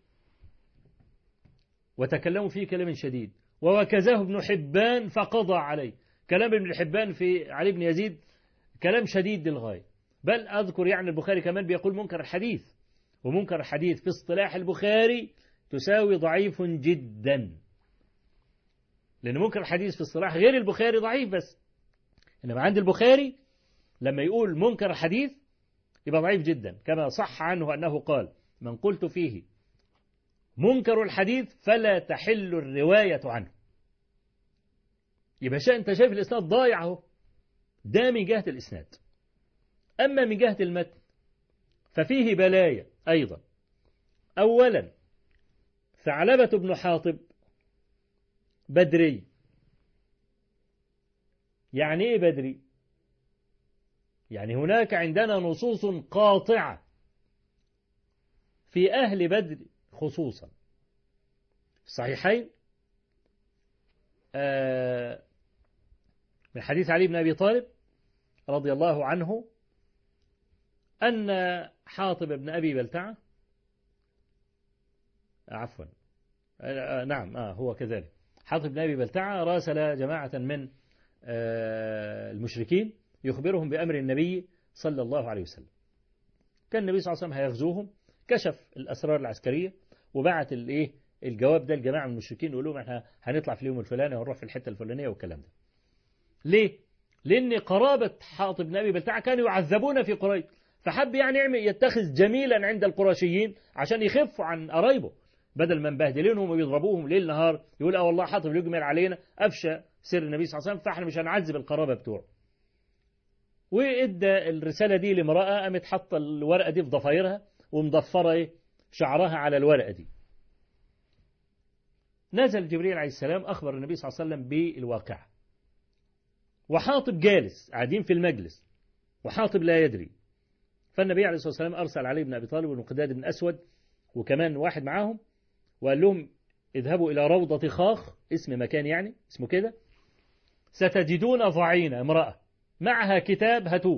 وتكلموا فيه كلام شديد، ووكزه ابن حبان فقضى عليه. كلام ابن حبان في علي بن يزيد كلام شديد للغاية، بل أذكر يعني البخاري كمان بيقول منكر الحديث، ومنكر الحديث في اصطلاح البخاري تساوي ضعيف جدا، لأن منكر الحديث في اصطلاح غير البخاري ضعيف بس، إنما عند البخاري لما يقول منكر الحديث يبقى ضعيف جدا، كما صح عنه أنه قال من قلت فيه منكر الحديث فلا تحل الرواية عنه. يبقى أنت شايف الإسناد ضايع اهو، ده من جهة الإسناد. أما من جهة المتن ففيه بلايا أيضا. أولا ثعلبة بن حاطب بدري. يعني إيه بدري؟ يعني هناك عندنا نصوص قاطعة في أهل بدر خصوصا. الصحيحين آه من حديث علي بن أبي طالب رضي الله عنه أن حاطب بن أبي بلتعة عفوا آه نعم آه هو كذلك، حاطب بن أبي بلتعة راسل جماعة من آه المشركين يخبرهم بأمر النبي صلى الله عليه وسلم. كان النبي صلى الله عليه وسلم هيغزوهم، كشف الأسرار العسكرية وبعت الايه الجواب ده لجماعة من المشركين يقول لهم احنا هنطلع في اليوم الفلاني وهنروح في الحتة الفلانية والكلام ده. ليه؟ لأن قرابة حاطب بن أبي بلتعة كانوا يعذبون في قريش، فحب يعني يتخذ جميلا عند القرشيين عشان يخفوا عن قرايبه، بدل ما مبهدلينهم ويضربوهم ليل نهار يقول اه والله حاطب يجمل علينا، أفشى سر النبي صلى الله عليه وسلم، فاحنا مش هنعذب القرابة بتوعه. وإدى الرسالة دي لامرأة قامت حاطة الورقة دي في ضفايرها ومضفرة ايه شعرها على الورقة دي. نزل جبريل عليه السلام أخبر النبي صلى الله عليه وسلم بالواقعة، وحاطب جالس قاعدين في المجلس وحاطب لا يدري. فالنبي عليه الصلاة والسلام أرسل علي بن أبي طالب والمقداد بن أسود وكمان واحد معاهم، وقال لهم اذهبوا إلى روضة خاخ، اسم مكان يعني اسمه كده، ستجدون ضعينة امرأة معها كتاب هاتوه.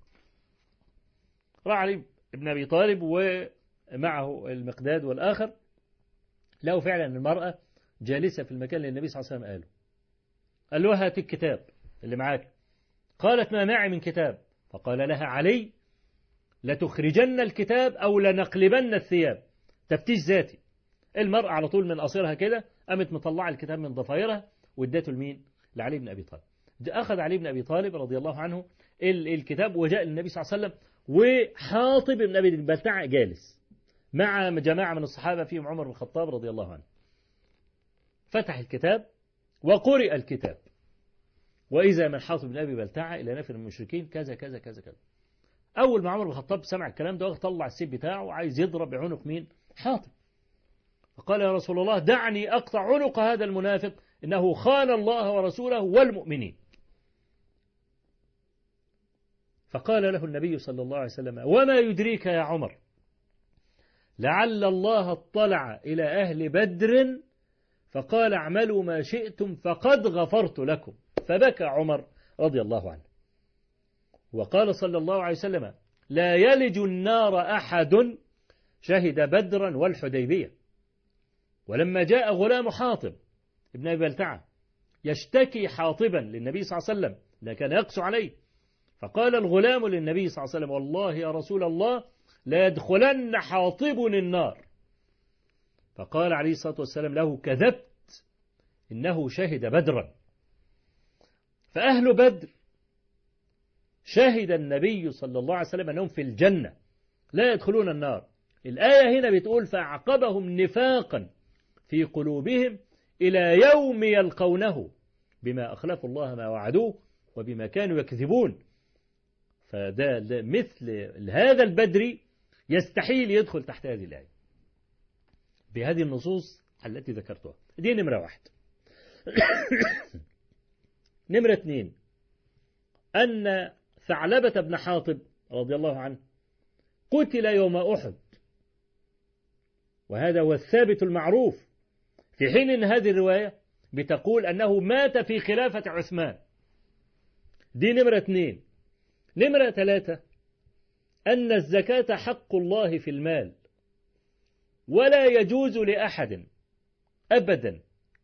راح علي بن أبي طالب ومعه المقداد والآخر، لقوا فعلا المرأة جالسة في المكان اللي النبي صلى الله عليه وسلم قاله. قال له هات الكتاب اللي معاك. قالت ما معي من كتاب. فقال لها علي لتخرجن الكتاب أو لنقلبن الثياب، تفتيش ذاتي. المرأة على طول من قصيرها كده قامت مطلعة الكتاب من ضفايرها وادته لمين؟ لعلي بن أبي طالب. أخذ علي بن أبي طالب رضي الله عنه الكتاب وجاء للنبي صلى الله عليه وسلم، وحاطب بن أبي بلتعة جالس مع جماعة من الصحابة فيهم عمر بن الخطاب رضي الله عنه. فتح الكتاب وقرئ الكتاب، وإذا من حاطب بن أبي بلتعة إلى نفر المشركين كذا كذا كذا كذا. أول ما عمر بن الخطاب سمع الكلام ده طلع السيف بتاعه وعايز يضرب بعنق مين؟ حاطب. فقال يا رسول الله دعني أقطع عنق هذا المنافق، إنه خان الله ورسوله والمؤمنين. فقال له النبي صلى الله عليه وسلم: وما يدريك يا عمر لعل الله اطلع إلى أهل بدر فقال اعملوا ما شئتم فقد غفرت لكم. فبكى عمر رضي الله عنه. وقال صلى الله عليه وسلم: لا يلج النار أحد شهد بدرا والحديبية. ولما جاء غلام حاطب ابن أبي بلتعة يشتكي حاطبا للنبي صلى الله عليه وسلم لا كان يقسو عليه، فقال الغلام للنبي صلى الله عليه وسلم: والله يا رسول الله لا يدخلن حاطب النار. فقال عليه الصلاة والسلام له: كذبت، إنه شهد بدرا. فأهل بدر شهد النبي صلى الله عليه وسلم أنهم في الجنة لا يدخلون النار. الآية هنا بتقول: فأعقبهم نفاقا في قلوبهم إلى يوم يلقونه بما أخلفوا الله ما وعدوه وبما كانوا يكذبون. فده مثل هذا البدري يستحيل يدخل تحت هذه الآية بهذه النصوص التي ذكرتها. دي نمرة واحد. نمرة اثنين، أن ثعلبة بن حاطب رضي الله عنه قتل يوم أحد، وهذا هو الثابت المعروف، في حين أن هذه الرواية بتقول أنه مات في خلافة عثمان. دي نمرة اثنين. نمرة ثلاثة، أن الزكاة حق الله في المال، ولا يجوز لأحد أبدا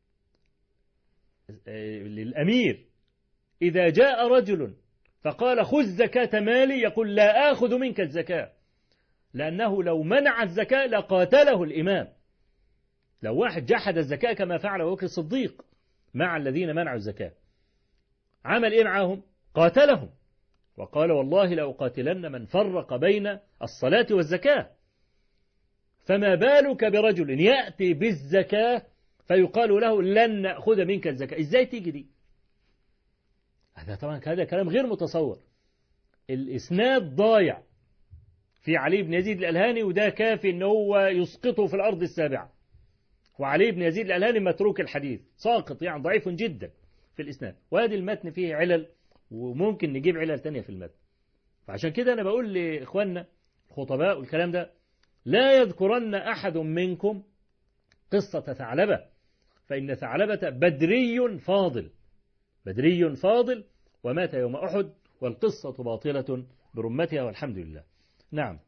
للأمير إذا جاء رجل فقال خذ زكاة مالي يقول لا آخذ منك الزكاة، لأنه لو منع الزكاة لقاتله الإمام. لو واحد جحد الزكاة كما فعل أبو بكر الصديق مع الذين منعوا الزكاة، عمل إيه معهم؟ قاتلهم وقال والله لأقاتلن من فرق بين الصلاة والزكاة. فما بالك برجل يأتي بالزكاة فيقال له لن نأخذ منك الزكاة؟ إزاي تيجي دي؟ هذا طبعا هذا كلام غير متصور. الإسناد ضايع في علي بن يزيد الألهاني، وده كافي أنه هو يسقطه في الأرض السابعة. وعلي بن يزيد الألهاني متروك الحديث، ساقط يعني ضعيف جدا في الإسناد، وهذه المتن فيه علل وممكن نجيب علل تانية في المتن. فعشان كده أنا بقول لإخواننا الخطباء والكلام ده: لا يذكرن أحد منكم قصة ثعلبة، فإن ثعلبة بدري فاضل، بدري فاضل ومات يوم أحد، والقصة باطلة برمتها والحمد لله. نعم،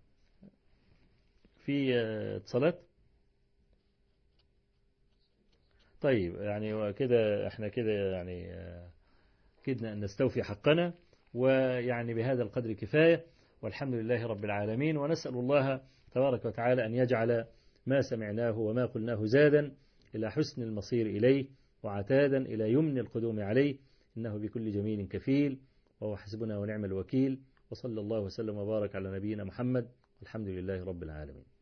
في اتصالات. طيب يعني كده احنا كده يعني كده نستوفي حقنا، ويعني بهذا القدر كفاية، والحمد لله رب العالمين. ونسأل الله تبارك وتعالى أن يجعل ما سمعناه وما قلناه زادا إلى حسن المصير إليه، وعتادا إلى يمن القدوم عليه، إنه بكل جميل كفيل، وهو حسبنا ونعم الوكيل. وصلى الله وسلم وبارك على نبينا محمد، الحمد لله رب العالمين.